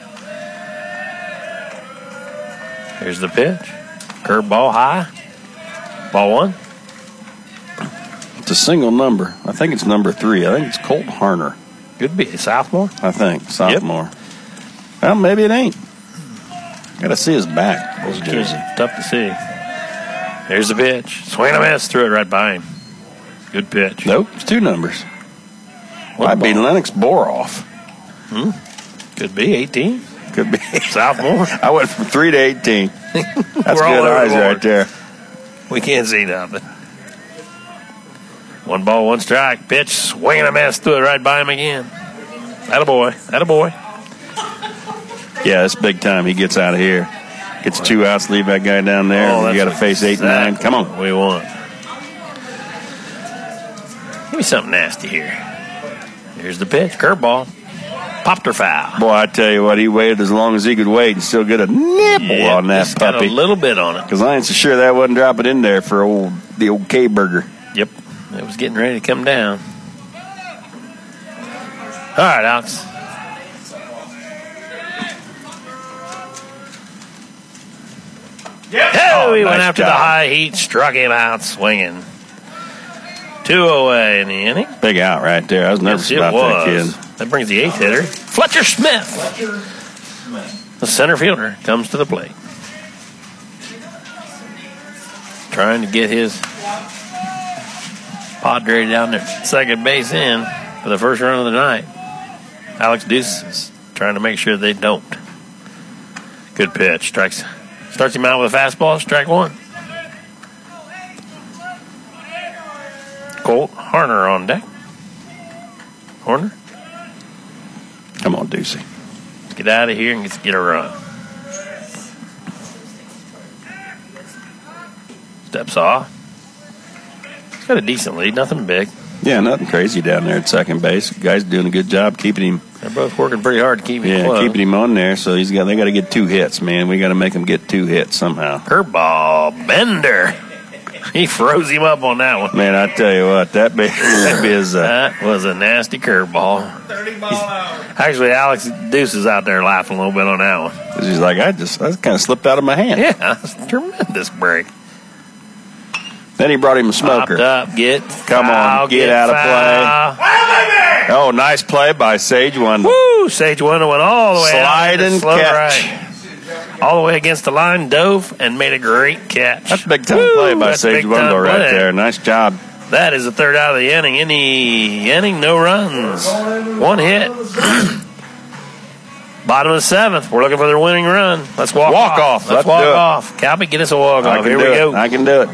Here's the pitch. Curve ball high. Ball 1. It's a single number. I think it's number 3. I think it's Colt Harner. Could be. Sophomore? I think. Sophomore. Well, maybe it ain't. Got to see his back. Those jersey. Tough to see. Here's the pitch. Swing and a miss. Threw it right by him. Good pitch. Nope. It's 2 numbers. Might be Lennox Boroff. Could be 18. Could be. Sophomore. I went from 3 to 18. That's We're all good over eyes the board. right there. We can't see nothing. 1 ball, 1 strike. Pitch. Swing and a miss. Threw it right by him again. Attaboy. Attaboy. Yeah, it's big time. He gets out of here. Gets 2 outs, leave that guy down there. Oh, You got to face 8 and 9. Come on. What we want. Give me something nasty here. Here's the pitch. Curveball. Popped her foul. Boy, I tell you what, he waited as long as he could wait and still get a nibble on that just got puppy. a little bit on it. Because I ain't so sure that wasn't dropping in there for the old K-Burger. Yep. It was getting ready to come down. All right, Alex. Oh, he went nice after the job. high heat, struck him out swinging. 2 away in the inning. Big out right there. I was nervous Yes, it about that kid. was. That brings the 8th hitter, Fletcher Smith. The center fielder comes to the plate. Trying to get his Padre down there, second base in for the first run of the night. Alex Deuce is trying to make sure they don't. Good pitch. Starts him out with a fastball. Strike one. Colt Harner on deck. Horner. Come on, Deucey. Let's get out of here and get a run. Steps off. He's got a decent lead. Nothing big. Yeah, nothing crazy down there at second base. The guy's doing a good job keeping him. They're both working pretty hard to keep him close. Keeping him on there. So they got to get 2 hits, man. We got to make him get 2 hits somehow. Curveball, Bender. He froze him up on that one. Man, I tell you what, that was a nasty curveball. Actually, Alex Deuce is out there laughing a little bit on that one. He's like, I kind of slipped out of my hand. Yeah, that's a tremendous break. Then he brought him a smoker. Popped up, get out of play. Oh, nice play by Sage Wendell. Woo! Sage Wendell went all the way Slide out. and Slow catch. right. All the way against the line, dove, and made a great catch. That's a big-time play by Sage Wendell right there. Nice job. That is the third out of the inning. In the inning, no runs. 1 hit. Bottom of the 7th. We're looking for their winning run. Let's walk off. Let's walk off. Calby, get us a walk-off. Here we go. I can do it.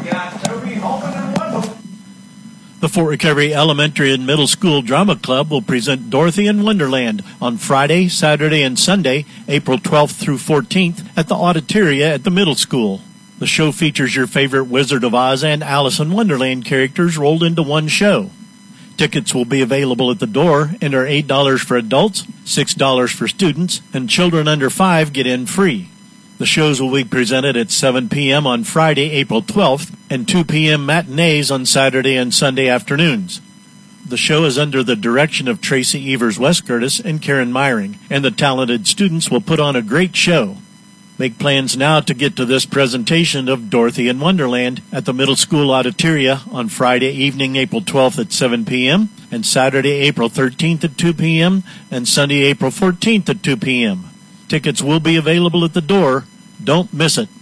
The Fort Recovery Elementary and Middle School Drama Club will present Dorothy in Wonderland on Friday, Saturday, and Sunday, April 12th through 14th at the Auditoria at the middle school. The show features your favorite Wizard of Oz and Alice in Wonderland characters rolled into one show. Tickets will be available at the door and are $8 for adults, $6 for students, and children under 5 get in free. The shows will be presented at 7 p.m. on Friday, April 12th, and 2 p.m. matinees on Saturday and Sunday afternoons. The show is under the direction of Tracy Evers West-Curtis and Karen Myring, and the talented students will put on a great show. Make plans now to get to this presentation of Dorothy in Wonderland at the Middle School Auditoria on Friday evening, April 12th at 7 p.m., and Saturday, April 13th at 2 p.m., and Sunday, April 14th at 2 p.m. Tickets will be available at the door. Don't miss it.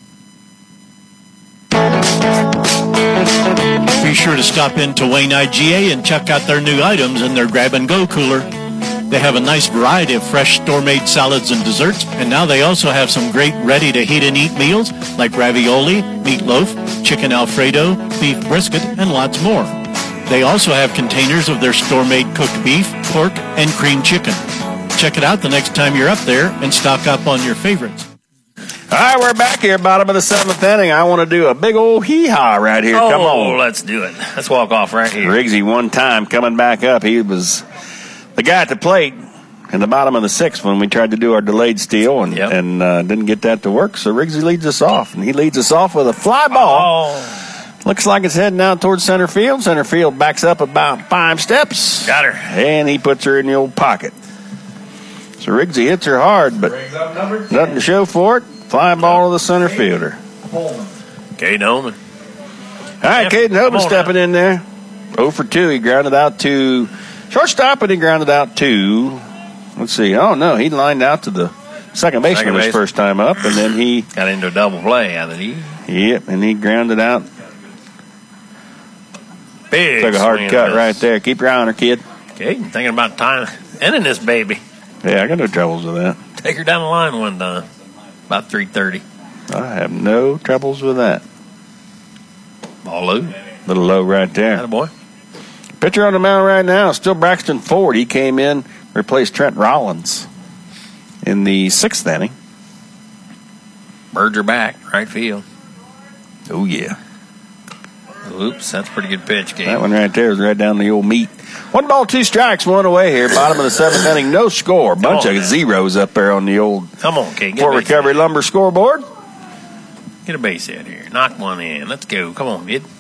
Be sure to stop into Wayne IGA and check out their new items in their grab-and-go cooler. They have a nice variety of fresh store-made salads and desserts, and now they also have some great ready-to-heat-and-eat meals like ravioli, meatloaf, chicken Alfredo, beef brisket, and lots more. They also have containers of their store-made cooked beef, pork, and cream chicken. Check it out the next time you're up there and stock up on your favorites. All right, we're back here, bottom of the 7th inning. I want to do a big old hee-haw right here. Come on. Let's do it. Let's walk off right here. Riggsy one time coming back up. He was the guy at the plate in the bottom of the 6th when we tried to do our delayed steal and didn't get that to work. So Riggsy leads us off, and he leads us off with a fly ball. Looks like it's heading out towards center field. Center field backs up about 5 steps. Got her. And he puts her in the old pocket. So Riggsy hits her hard, but nothing to show for it. Fly ball to the center fielder. Caden Holman. All right, Caden Holman stepping in there. 0 for 2. He grounded out to shortstop, and he grounded out to, let's see. Oh, no, he lined out to the second baseman his first time up, and then he got into a double play out of the Yep, and he grounded out. Big took a hard cut right there. Keep your eye on her, kid. Caden thinking about time ending this baby. Yeah, I got no troubles with that. Take her down the line one time. About 3:30. I have no troubles with that. Ball low. Little low right there. Attaboy. Pitcher on the mound right now, still Braxton Ford. He came in, replaced Trent Rollins in the 6th inning. Birds are back, right field. Oh, yeah. Oops, that's a pretty good pitch, Gabe. That one right there is right down the old meat. 1 ball, 2 strikes, 1 away here. Bottom of the 7th inning, no score. Bunch of zeros up there on the old Fort Recovery Lumber scoreboard. Get a base hit here. Knock one in. Let's go. Come on, kid.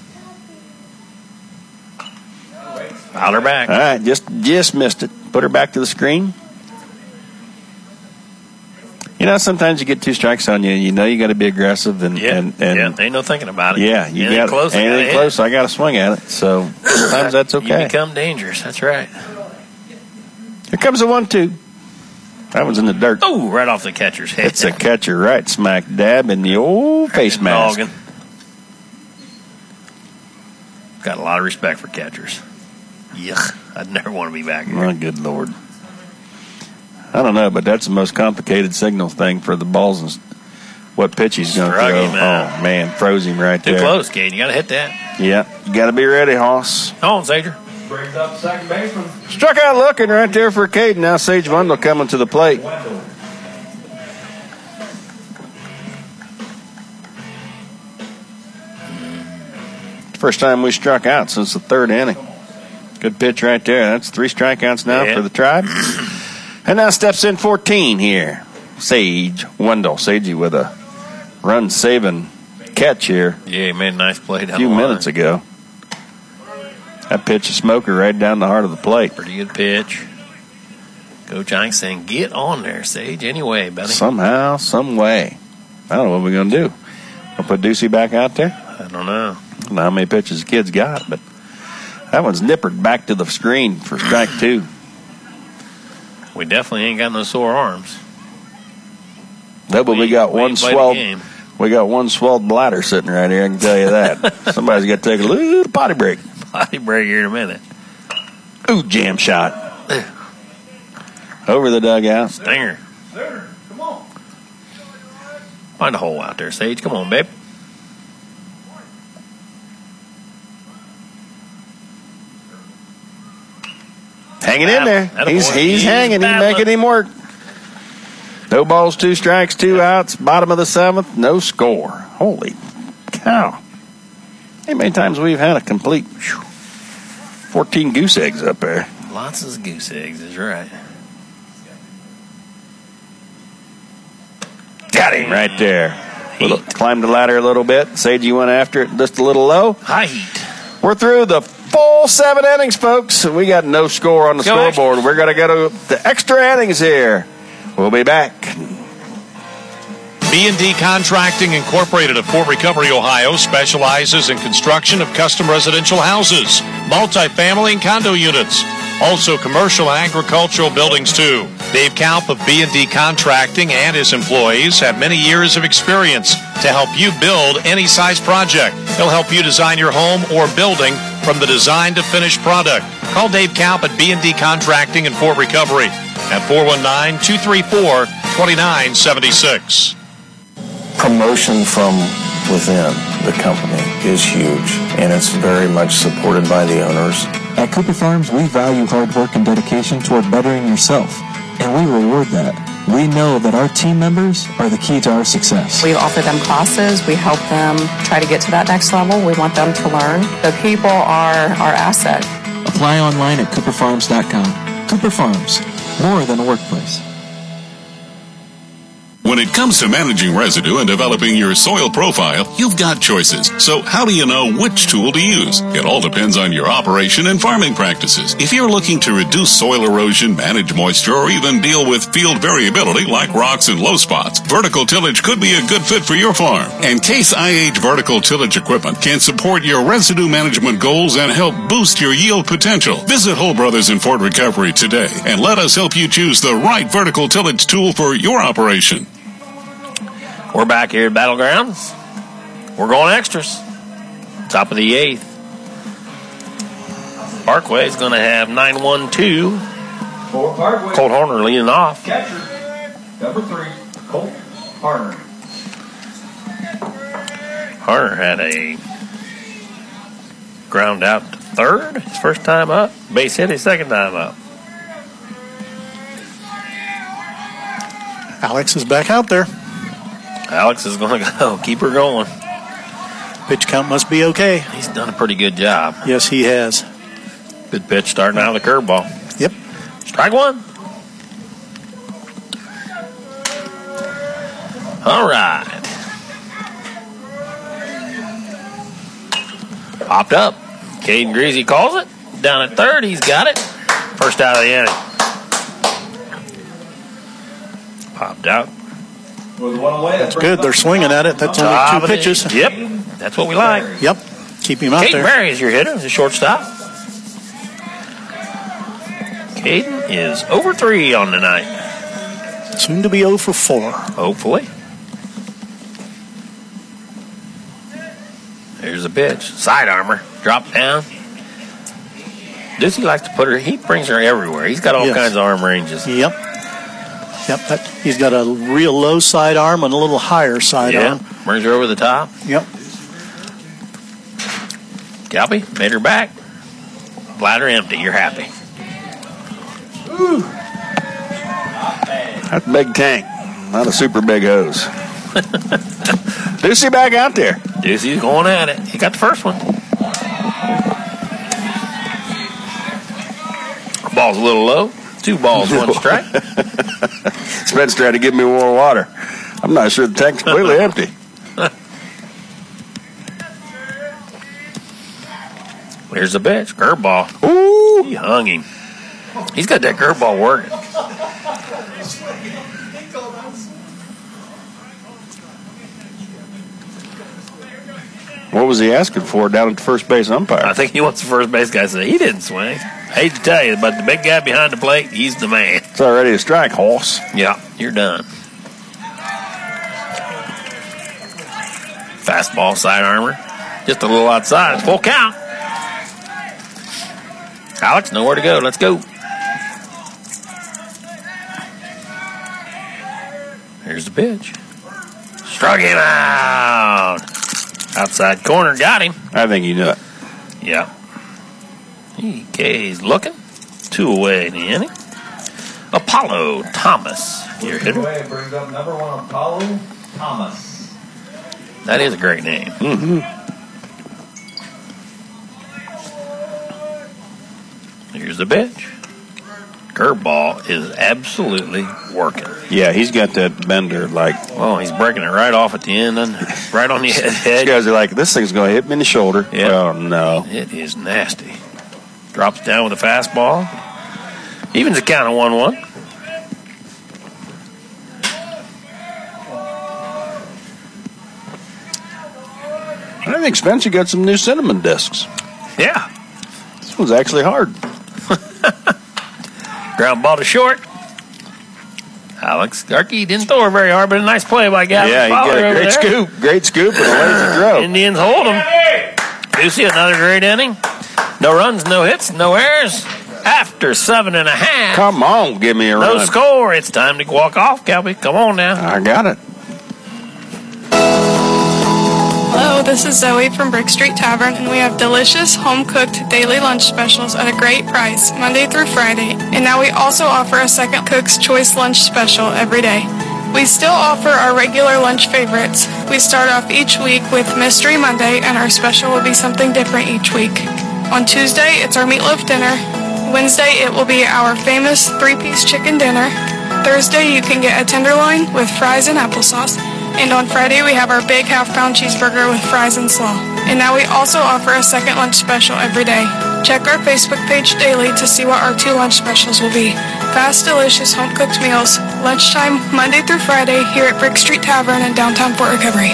Foul her back. All right, just missed it. Put her back to the screen. You know, sometimes you get 2 strikes on you. You know you got to be aggressive. And ain't no thinking about it. Yeah, you anything got close. Anything close, I got to swing at it. So sometimes that's okay. You become dangerous. That's right. Here comes the 1-2. That one's in the dirt. Oh, right off the catcher's head. It's a catcher right smack dab in the old face mask. Dogging. Got a lot of respect for catchers. Yuck. I'd never want to be back here. My good Lord. I don't know, but that's the most complicated signal thing for the balls and what pitch he's going to throw. Man. Oh, man, froze him right Too there. close, Cade. You got to hit that. Yeah, you got to be ready, Hoss. On, Sager. Brings up second baseman. Struck out looking right there for Cade. Now Sage Wendell coming to the plate. First time we struck out since the 3rd inning. Good pitch right there. That's 3 strikeouts now for the Tribe. And now steps in 14 here. Sage Wendell. Sagey with a run-saving catch here. Yeah, he made a nice play down a few the line. minutes ago. That pitch a smoker right down the heart of the plate. Pretty good pitch. Coach Hank saying, get on there, Sage. Anyway, buddy. Somehow, some way. I don't know what we're going to do. We'll put Ducey back out there? I don't know. I don't know how many pitches the kid's got, but that one's nippered back to the screen for strike 2. We definitely ain't got no sore arms. No, but we got one swelled bladder sitting right here, I can tell you that. Somebody's got to take a little potty break. Potty break here in a minute. Ooh, jam shot. Over the dugout. Stinger. Come on. Find a hole out there, Sage. Come on, babe. Hanging in there. He's hanging. He's making him work. No balls, 2 strikes, 2 outs. Bottom of the 7th. No score. Holy cow. How many times we've had a complete 14 goose eggs up there. Lots of goose eggs is right. Got him right there. Climbed the ladder a little bit. Sage, you went after it just a little low. High heat. We're through the full 7 innings, folks. We got no score on the scoreboard. We're going to go to the extra innings here. We'll be back. B&D Contracting Incorporated of Fort Recovery, Ohio, specializes in construction of custom residential houses, multifamily and condo units, also commercial and agricultural buildings too. Dave Kaup of B&D Contracting and his employees have many years of experience to help you build any size project. He'll help you design your home or building from the design to finished product. Call Dave Kaup at B&D Contracting in Fort Recovery at 419-234-2976. Promotion from within the company is huge, and it's very much supported by the owners. At Cooper Farms, we value hard work and dedication toward bettering yourself, and we reward that. We know that our team members are the key to our success. We offer them classes. We help them try to get to that next level. We want them to learn. The people are our asset. Apply online at cooperfarms.com. Cooper Farms, more than a workplace. When it comes to managing residue and developing your soil profile, you've got choices. So how do you know which tool to use? It all depends on your operation and farming practices. If you're looking to reduce soil erosion, manage moisture, or even deal with field variability like rocks and low spots, vertical tillage could be a good fit for your farm. And Case IH vertical tillage equipment can support your residue management goals and help boost your yield potential. Visit Hull Brothers in Fort Recovery today and let us help you choose the right vertical tillage tool for your operation. We're back here at Battlegrounds. We're going extras. Top of the 8th. Parkway is going to have 9-1-2. For Parkway. Colt Horner leading off. Catcher, number 3, Colt Horner. Horner had a ground out to third his first time up. Base hit his second time up. Alex is back out there. Alex is going to go. Keep her going. Pitch count must be okay. He's done a pretty good job. Yes, he has. Good pitch starting out of the curveball. Yep. Strike 1. All right. Popped up. Caden Greasy calls it. Down at third. He's got it. First out of the inning. Popped out. That's good. They're swinging at it. That's only 2 pitches. Yep. That's what we like. Yep. Keep him out Caden there. Berry is your hitter, the shortstop. Caden is over 3 on the night. Soon to be 0 for 4. Hopefully. There's a pitch. Side armor. Drop down. Ducey likes to put her, he brings her everywhere. He's got all kinds of arm ranges. Yep. He's got a real low side arm and a little higher side arm. Brings her over the top. Yep. Galby made her back. Bladder empty. You're happy. Ooh. That's a big tank. Not a super big hose. Ducey back out there. Ducey's going at it. He got the first one. Ball's a little low. 2 balls, 1 strike. Spencer tried to give me more water. I'm not sure the tank's completely empty. Here's the pitch. Curveball. Ooh. He hung him. He's got that curveball working. What was he asking for down at the first base umpire? I think he wants the first base guy to say he didn't swing. Hate to tell you, but the big guy behind the plate, he's the man. It's already a strike, horse. Yeah, you're done. Fastball, side armor. Just a little outside. It's full count. Alex, nowhere to go. Let's go. Here's the pitch. Struck him out. Outside corner, got him. I think he knew it. Yeah. EK's looking. 2 away in the inning. Apollo Thomas, your hitter. Brings up number 1, Apollo Thomas. That is a great name. Mm-hmm. Here's the pitch. Curveball is absolutely working. Yeah, he's got that bender like. Oh, he's breaking it right off at the end, and right on the head. These guys are like, this thing's going to hit me in the shoulder. Yep. Oh, no. It is nasty. Drops down with a fastball. Evens the count of 1-1. I think Spencer got some new cinnamon discs. Yeah. This one's actually hard. Ground ball to short. Alex Garkey didn't throw her very hard, but a nice play by Gavin. Yeah, he got a great scoop. Great scoop and a lazy throw. Indians hold them. Ducey, another great inning. No runs, no hits, no errors. After 7.5. Come on, give me a run. No score. It's time to walk off, Calby. Come on now. I got it. Hello, this is Zoe from Brick Street Tavern, and we have delicious home-cooked daily lunch specials at a great price, Monday through Friday. And now we also offer a second Cook's Choice lunch special every day. We still offer our regular lunch favorites. We start off each week with Mystery Monday, and our special will be something different each week. On Tuesday, it's our meatloaf dinner. Wednesday, it will be our famous 3-piece chicken dinner. Thursday, you can get a tenderloin with fries and applesauce. And on Friday, we have our big half-pound cheeseburger with fries and slaw. And now we also offer a second lunch special every day. Check our Facebook page daily to see what our 2 lunch specials will be. Fast, delicious, home-cooked meals. Lunchtime, Monday through Friday, here at Brick Street Tavern in downtown Fort Recovery.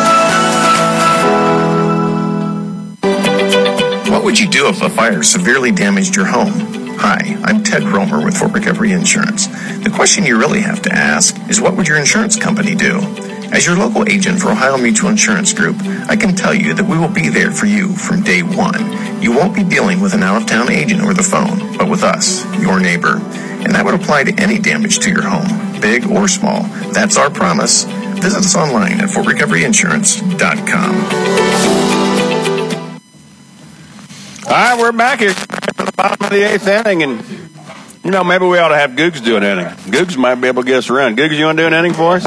What would you do if a fire severely damaged your home? Hi, I'm Ted Romer with Fort Recovery Insurance. The question you really have to ask is, what would your insurance company do? As your local agent for Ohio Mutual Insurance Group, I can tell you that we will be there for you from day one. You won't be dealing with an out-of-town agent over the phone, but with us, your neighbor. And that would apply to any damage to your home, big or small. That's our promise. Visit us online at fortrecoveryinsurance.com. All right, we're back here at the bottom of the 8th inning, and, you know, maybe we ought to have Googs do an inning. Googs might be able to get us around. Googs, you want to do an inning for us?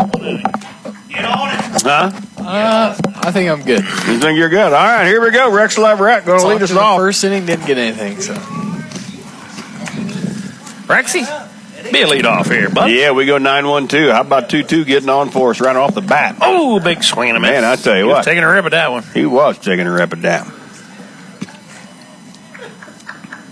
Huh? I think I'm good. You think you're good? All right, here we go. Rex Leverett going to lead us off. First inning didn't get anything, so. Rexy, be a lead off here, bud. Yeah, we go 9-1-2. How about 2-2 getting on for us right off the bat? Oh, big swing and a miss. Man, I tell you He what. was taking a rip at that one. He was taking a rip at that.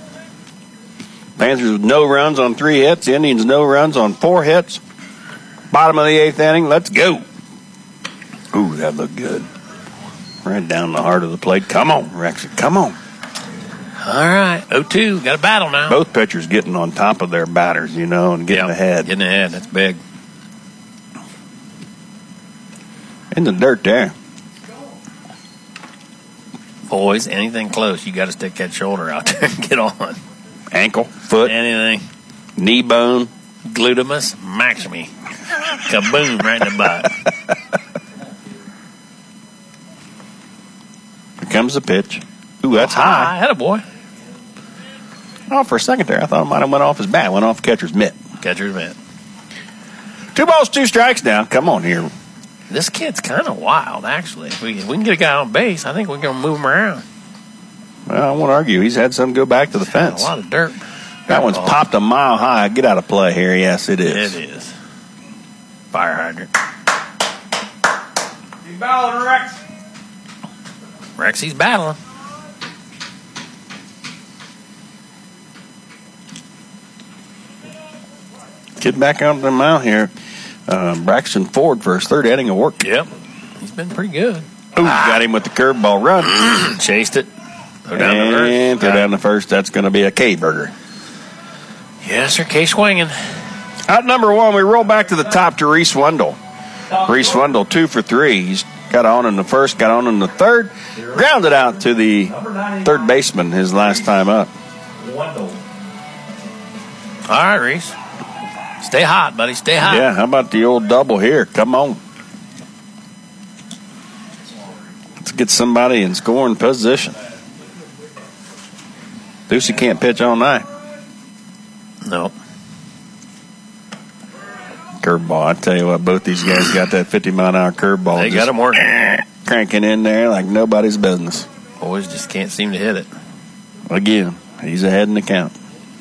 Panthers with no runs on 3 hits. The Indians no runs on 4 hits. Bottom of the 8th inning. Let's go. Ooh, that looked good. Right down the heart of the plate. Come on, Rexy. Come on. All right. 0-2. Got a battle now. Both pitchers getting on top of their batters, and getting ahead. Getting ahead. That's big. In the dirt there. Boys, anything close, you got to stick that shoulder out there and get on. Ankle, foot, anything. Knee bone. Glutamus maximi. Kaboom, right in the butt. Here comes the pitch. Ooh, that's high. Attaboy. Oh, for a second there, I thought it might have went off his bat. Went off catcher's mitt. Catcher's mitt. 2 balls, 2 strikes now. Come on here. This kid's kind of wild, actually. If we can get a guy on base, I think we're going to move him around. Well, I won't argue. He's had some go back to the fence. A lot of dirt. That one's popped a mile high. Get out of play here. Yes, it is. It is. Fire hydrant. He's battling, Rex. Rexy's battling. Get back out on the mound here. Braxton Ford for his 3rd inning of work. Yep. He's been pretty good. Ooh, got him with the curveball run. Chased it. Throw down the first. That's going to be a K-burger. Yes, sir. K swinging. Out number 1, we roll back to the top to Reese Wendell. Reese Wendell, 2 for 3. He's got on in the first, got on in the third. Grounded out to the third baseman his last time up. All right, Reese. Stay hot, buddy. Stay hot. Yeah, how about the old double here? Come on. Let's get somebody in scoring position. Ducey can't pitch all night. No. Curveball. I tell you what, both these guys got that 50-mile-an-hour curveball. They got them working. Cranking in there like nobody's business. Boys just can't seem to hit it. Again, he's ahead in the count.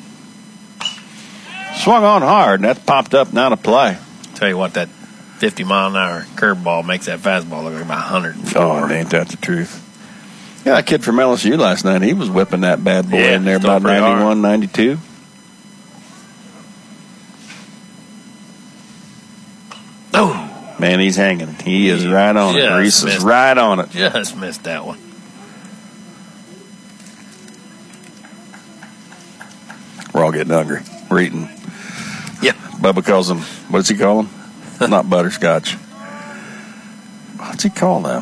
Swung on hard, and that's popped up now to play. Tell you what, that 50-mile-an-hour curveball makes that fastball look like about 104. Oh, ain't that the truth? Yeah, that kid from LSU last night, he was whipping that bad boy in there about 91, 92. Oh. Man, he's hanging. He is right on it. Reese is right on it. Just missed that one. We're all getting hungry. We're eating. Yeah. Bubba calls them, what does he call them? Not butterscotch. What's he call them?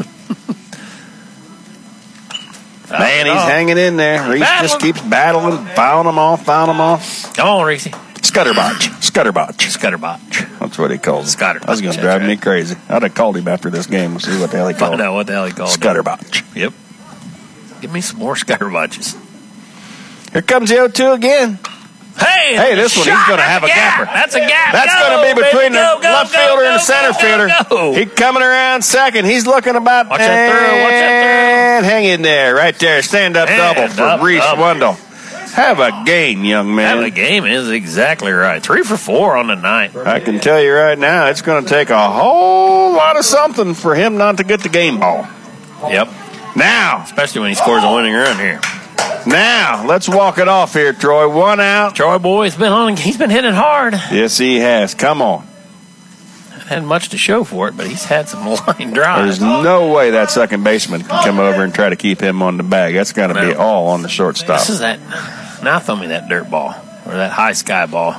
Man, he's hanging in there. Reese just keeps battling, fouling them off. Come on, Reese. Scutterbotch. That's what he calls it. That was going to drive me crazy. I'd have called him after this game to see what the hell he called it. Find out what the hell he called it. Scutterbotch. Yep. Give me some more Scutterbotches. Here comes the 0-2 again. Hey, this one, he's going to have a gapper. That's a gap. That's going to be between the left fielder and the center fielder. He's coming around second. He's looking about. Watch that through. And hang in there. Right there. Stand up double for Reese Wendell. Have a game, young man. Have a game is exactly right. 3 for 4 on the night. I can tell you right now, it's going to take a whole lot of something for him not to get the game ball. Yep. Now. Especially when he scores a winning run here. Now, let's walk it off here, Troy. 1 out. Troy boy's he's been hitting hard. Yes, he has. Come on. Had much to show for it, but he's had some line drives. There's no way that second baseman can come over and try to keep him on the bag. That's got to be all on the shortstop. This is that. Now throw me that dirt ball or that high sky ball.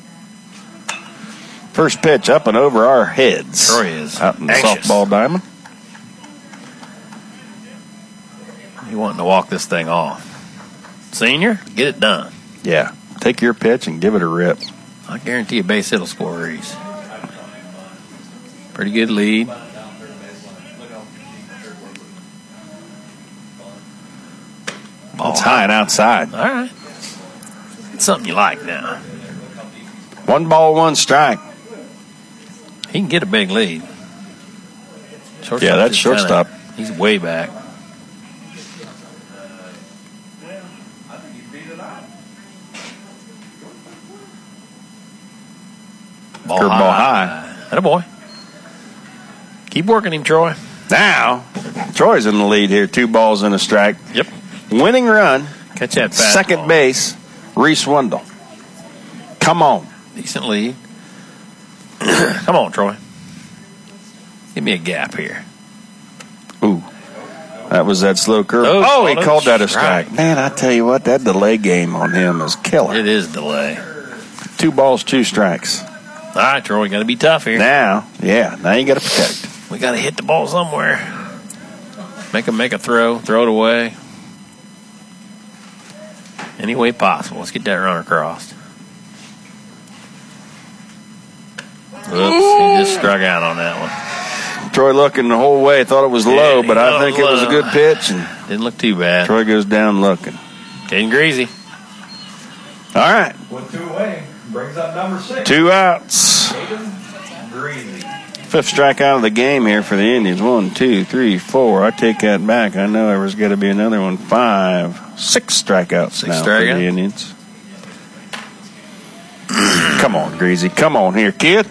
First pitch up and over our heads. Troy is out in the anxious. softball diamond. You wanting to walk this thing off? Senior, get it done. Yeah, take your pitch and give it a rip. I guarantee you base hit will score Reese. Pretty good lead. It's high and outside. All right. It's something you like now. 1 ball, 1 strike. He can get a big lead. Shortstop Yeah, that's shortstop. He's way back. Curveball high. Attaboy. Keep working him, Troy. Now, Troy's in the lead here. 2 balls and a strike. Yep. Winning run. Catch that fastball. Second base, Reese Wendell. Come on. Decent lead. Come on, Troy. Give me a gap here. Ooh. That was that slow curve. Oh, he called that a strike. Man, I tell you what, that delay game on him is killer. It is delay. 2 balls, 2 strikes. All right, Troy, got to be tough here. Now you got to protect. We got to hit the ball somewhere. Make a throw it away. Any way possible. Let's get that runner across. Oops, he just struck out on that one. Troy looking the whole way, thought it was low, but I think it was a good pitch. And didn't look too bad. Troy goes down looking. Caden Greasy. All right. With 2 away, brings up number 6. 2 outs. Caden Greasy. 5th strikeout of the game here for the Indians. 1, 2, 3, 4. I take that back. I know there was going to be another one. 5, 6 strikeouts now for the Indians. Come on, Greasy. Come on here, kid.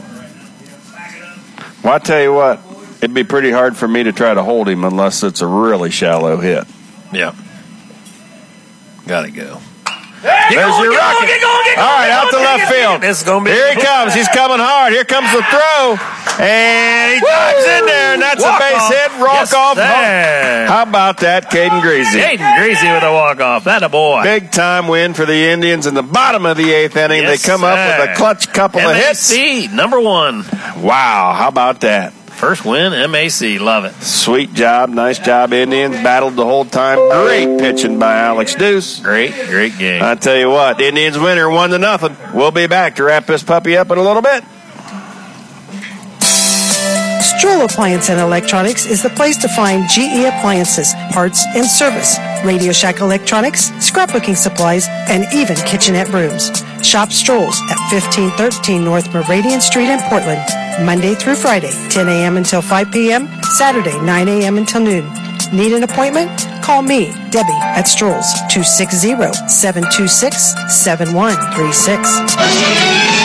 Well, I tell you what, it'd be pretty hard for me to try to hold him unless it's a really shallow hit. Yeah. Gotta go. There's your rocket. All right, out to left field. This is gonna be here he comes. He's coming hard. Here comes the throw. And he dives in there, and that's a base hit. Walk-off. How about that, Caden Greasy? Caden Greasy with a walk-off. That a boy. Big-time win for the Indians in the bottom of the 8th inning. Yes, they come up with a clutch couple of hits. MAC, number 1. Wow, how about that? First win, MAC. Love it. Sweet job. Nice job, Indians. Battled the whole time. Great pitching by Alex Deuce. Great game. I tell you what, Indians winner 1-0. We'll be back to wrap this puppy up in a little bit. Stroll Appliance and Electronics is the place to find GE appliances, parts, and service, Radio Shack electronics, scrapbooking supplies, and even kitchenette brooms. Shop Strolls at 1513 North Meridian Street in Portland, Monday through Friday, 10 a.m. until 5 p.m., Saturday, 9 a.m. until noon. Need an appointment? Call me, Debbie, at Strolls, 260-726-7136.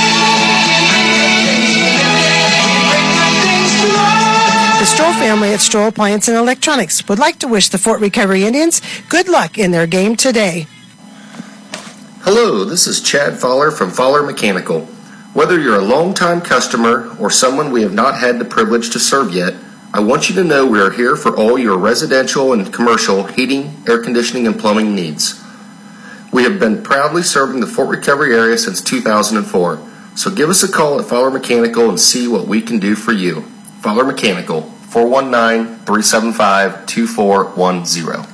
The Stroll family at Stroll Appliance and Electronics would like to wish the Fort Recovery Indians good luck in their game today. Hello, this is Chad Fowler from Fowler Mechanical. Whether you're a longtime customer or someone we have not had the privilege to serve yet, I want you to know we are here for all your residential and commercial heating, air conditioning, and plumbing needs. We have been proudly serving the Fort Recovery area since 2004, so give us a call at Fowler Mechanical and see what we can do for you. Fowler Mechanical, 419-375-2410.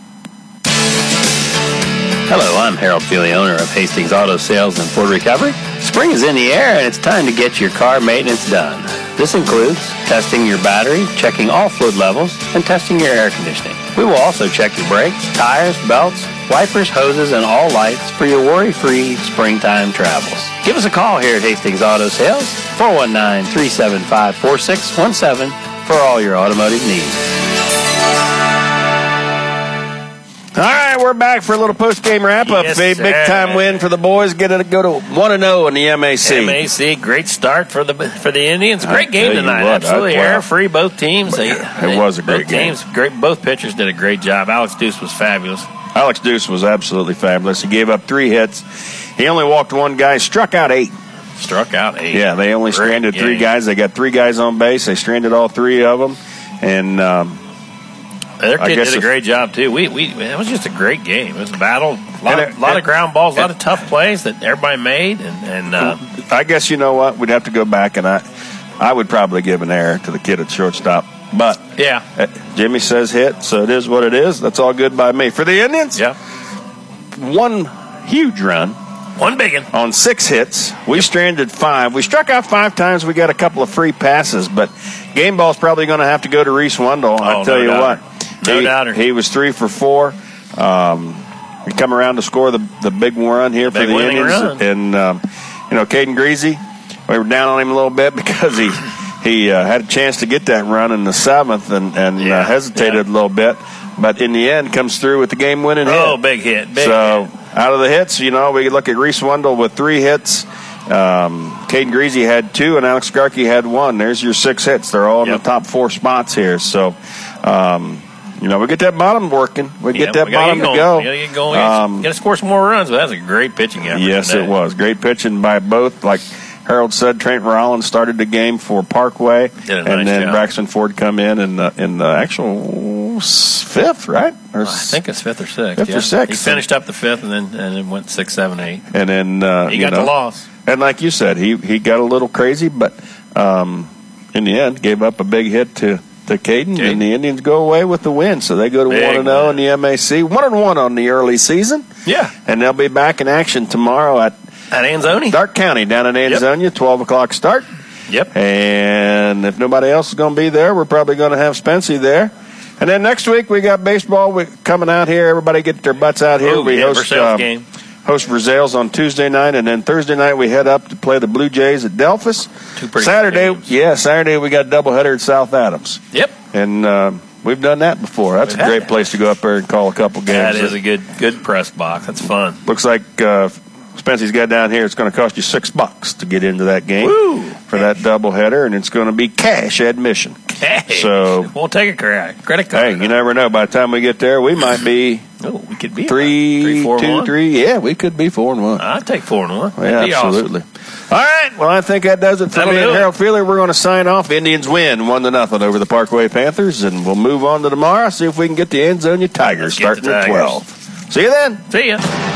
Hello, I'm Harold Feely, owner of Hastings Auto Sales and Ford Recovery. Spring is in the air and it's time to get your car maintenance done. This includes testing your battery, checking all fluid levels, and testing your air conditioning. We will also check your brakes, tires, belts, wipers, hoses, and all lights for your worry-free springtime travels. Give us a call here at Hastings Auto Sales, 419-375-4617 for all your automotive needs. All right, we're back for a little post-game wrap-up. Yes, a big-time win for the boys. Get to go to 1-0 in the MAC. MAC, great start for the Indians. Great game tonight. Absolutely error-free, both teams. It was a great game. Both pitchers did a great job. Alex Deuce was fabulous. Alex Deuce was absolutely fabulous. He gave up 3 hits. He only walked 1 guy, struck out 8. Yeah, they only stranded 3 guys. They got 3 guys on base. They stranded all 3 of them. And their kid did a great job, too. It was just a great game. It was a battle. A lot of ground balls, a lot of tough plays that everybody made. And I guess you know what? We'd have to go back, and I would probably give an error to the kid at shortstop. But yeah, Jimmy says hit, so it is what it is. That's all good by me. For the Indians, 1 huge run. 1 big one. On 6 hits. We stranded 5. We struck out 5 times. We got a couple of free passes, but game ball's probably going to have to go to Reese Wendell. I'll tell you what. No doubter. He was 3 for 4. We come around to score the big run here for the Indians. And, Caden Greasy, we were down on him a little bit because he had a chance to get that run in the 7th and hesitated a little bit. But in the end, comes through with the game-winning hit. Oh, big hit. Out of the hits, we look at Reese Wendell with 3 hits. Caden Greasy had 2, and Alex Garkey had 1. There's your 6 hits. They're all in the top 4 spots here. So, we get that bottom working. We get that bottom to go. We got to get going. Got to score some more runs, but that's a great pitching effort. Yes, it was. Great pitching by both. Like Harold said Trent Rollins started the game for Parkway, Did a and nice then job. Braxton Ford come in the actual fifth, right? Or I think it's fifth or sixth. Fifth or sixth. He finished up the fifth and then went 6, 7, 8. And then He got the loss. And like you said, he got a little crazy, but in the end gave up a big hit to Caden, and the Indians go away with the win. So they go to 1-0 in the MAC, 1-1 on the early season. Yeah, and they'll be back in action tomorrow at Anzoni, Dark County, down in Anzonia, 12 o'clock start. Yep. And if nobody else is going to be there, we're probably going to have Spency there. And then next week we got baseball coming out here. Everybody get their butts out here. We host Versailles on Tuesday night, and then Thursday night we head up to play the Blue Jays at Delphus. Saturday we got a doubleheader at South Adams. Yep. And we've done that before. That's a great place to go up there and call a couple games. That is a good press box. That's fun. Looks like Spency's got down here. It's going to cost you $6 to get into that game for that doubleheader, and it's going to be cash admission. Cash. So we'll take a credit card. Hey, you never know. By the time we get there, we might be. We could be 3, 4, 2, 3. Yeah, we could be 4-1. I'd take 4-1. Yeah, absolutely. Awesome. All right. Well, I think that does it for me and Harold Feeler. We're going to sign off. Indians win 1-0 over the Parkway Panthers, and we'll move on to tomorrow. See if we can get the Anzonia Tigers starting at 12. See you then. See ya.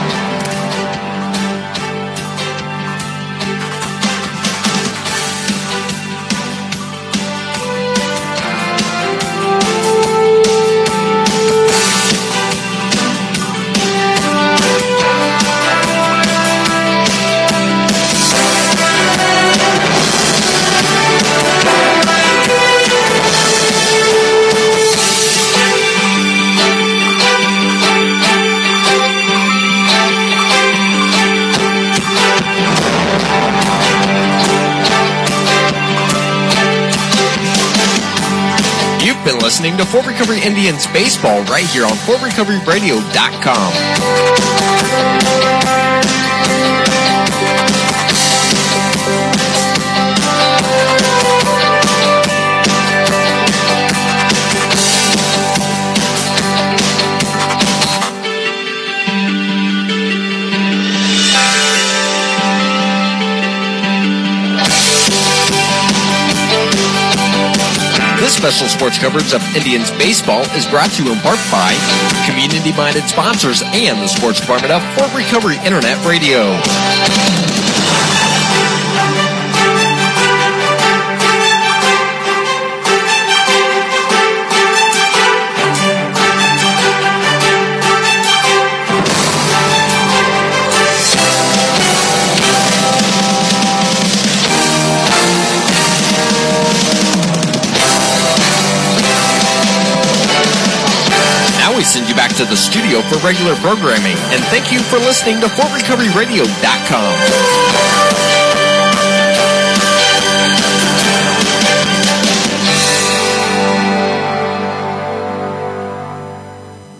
Listening to Fort Recovery Indians baseball right here on This special sports coverage of Indians baseball is brought to you in part by community-minded sponsors and the sports department of Fort Recovery Internet Radio. We send you back to the studio for regular programming. And thank you for listening to FortRecoveryRadio.com.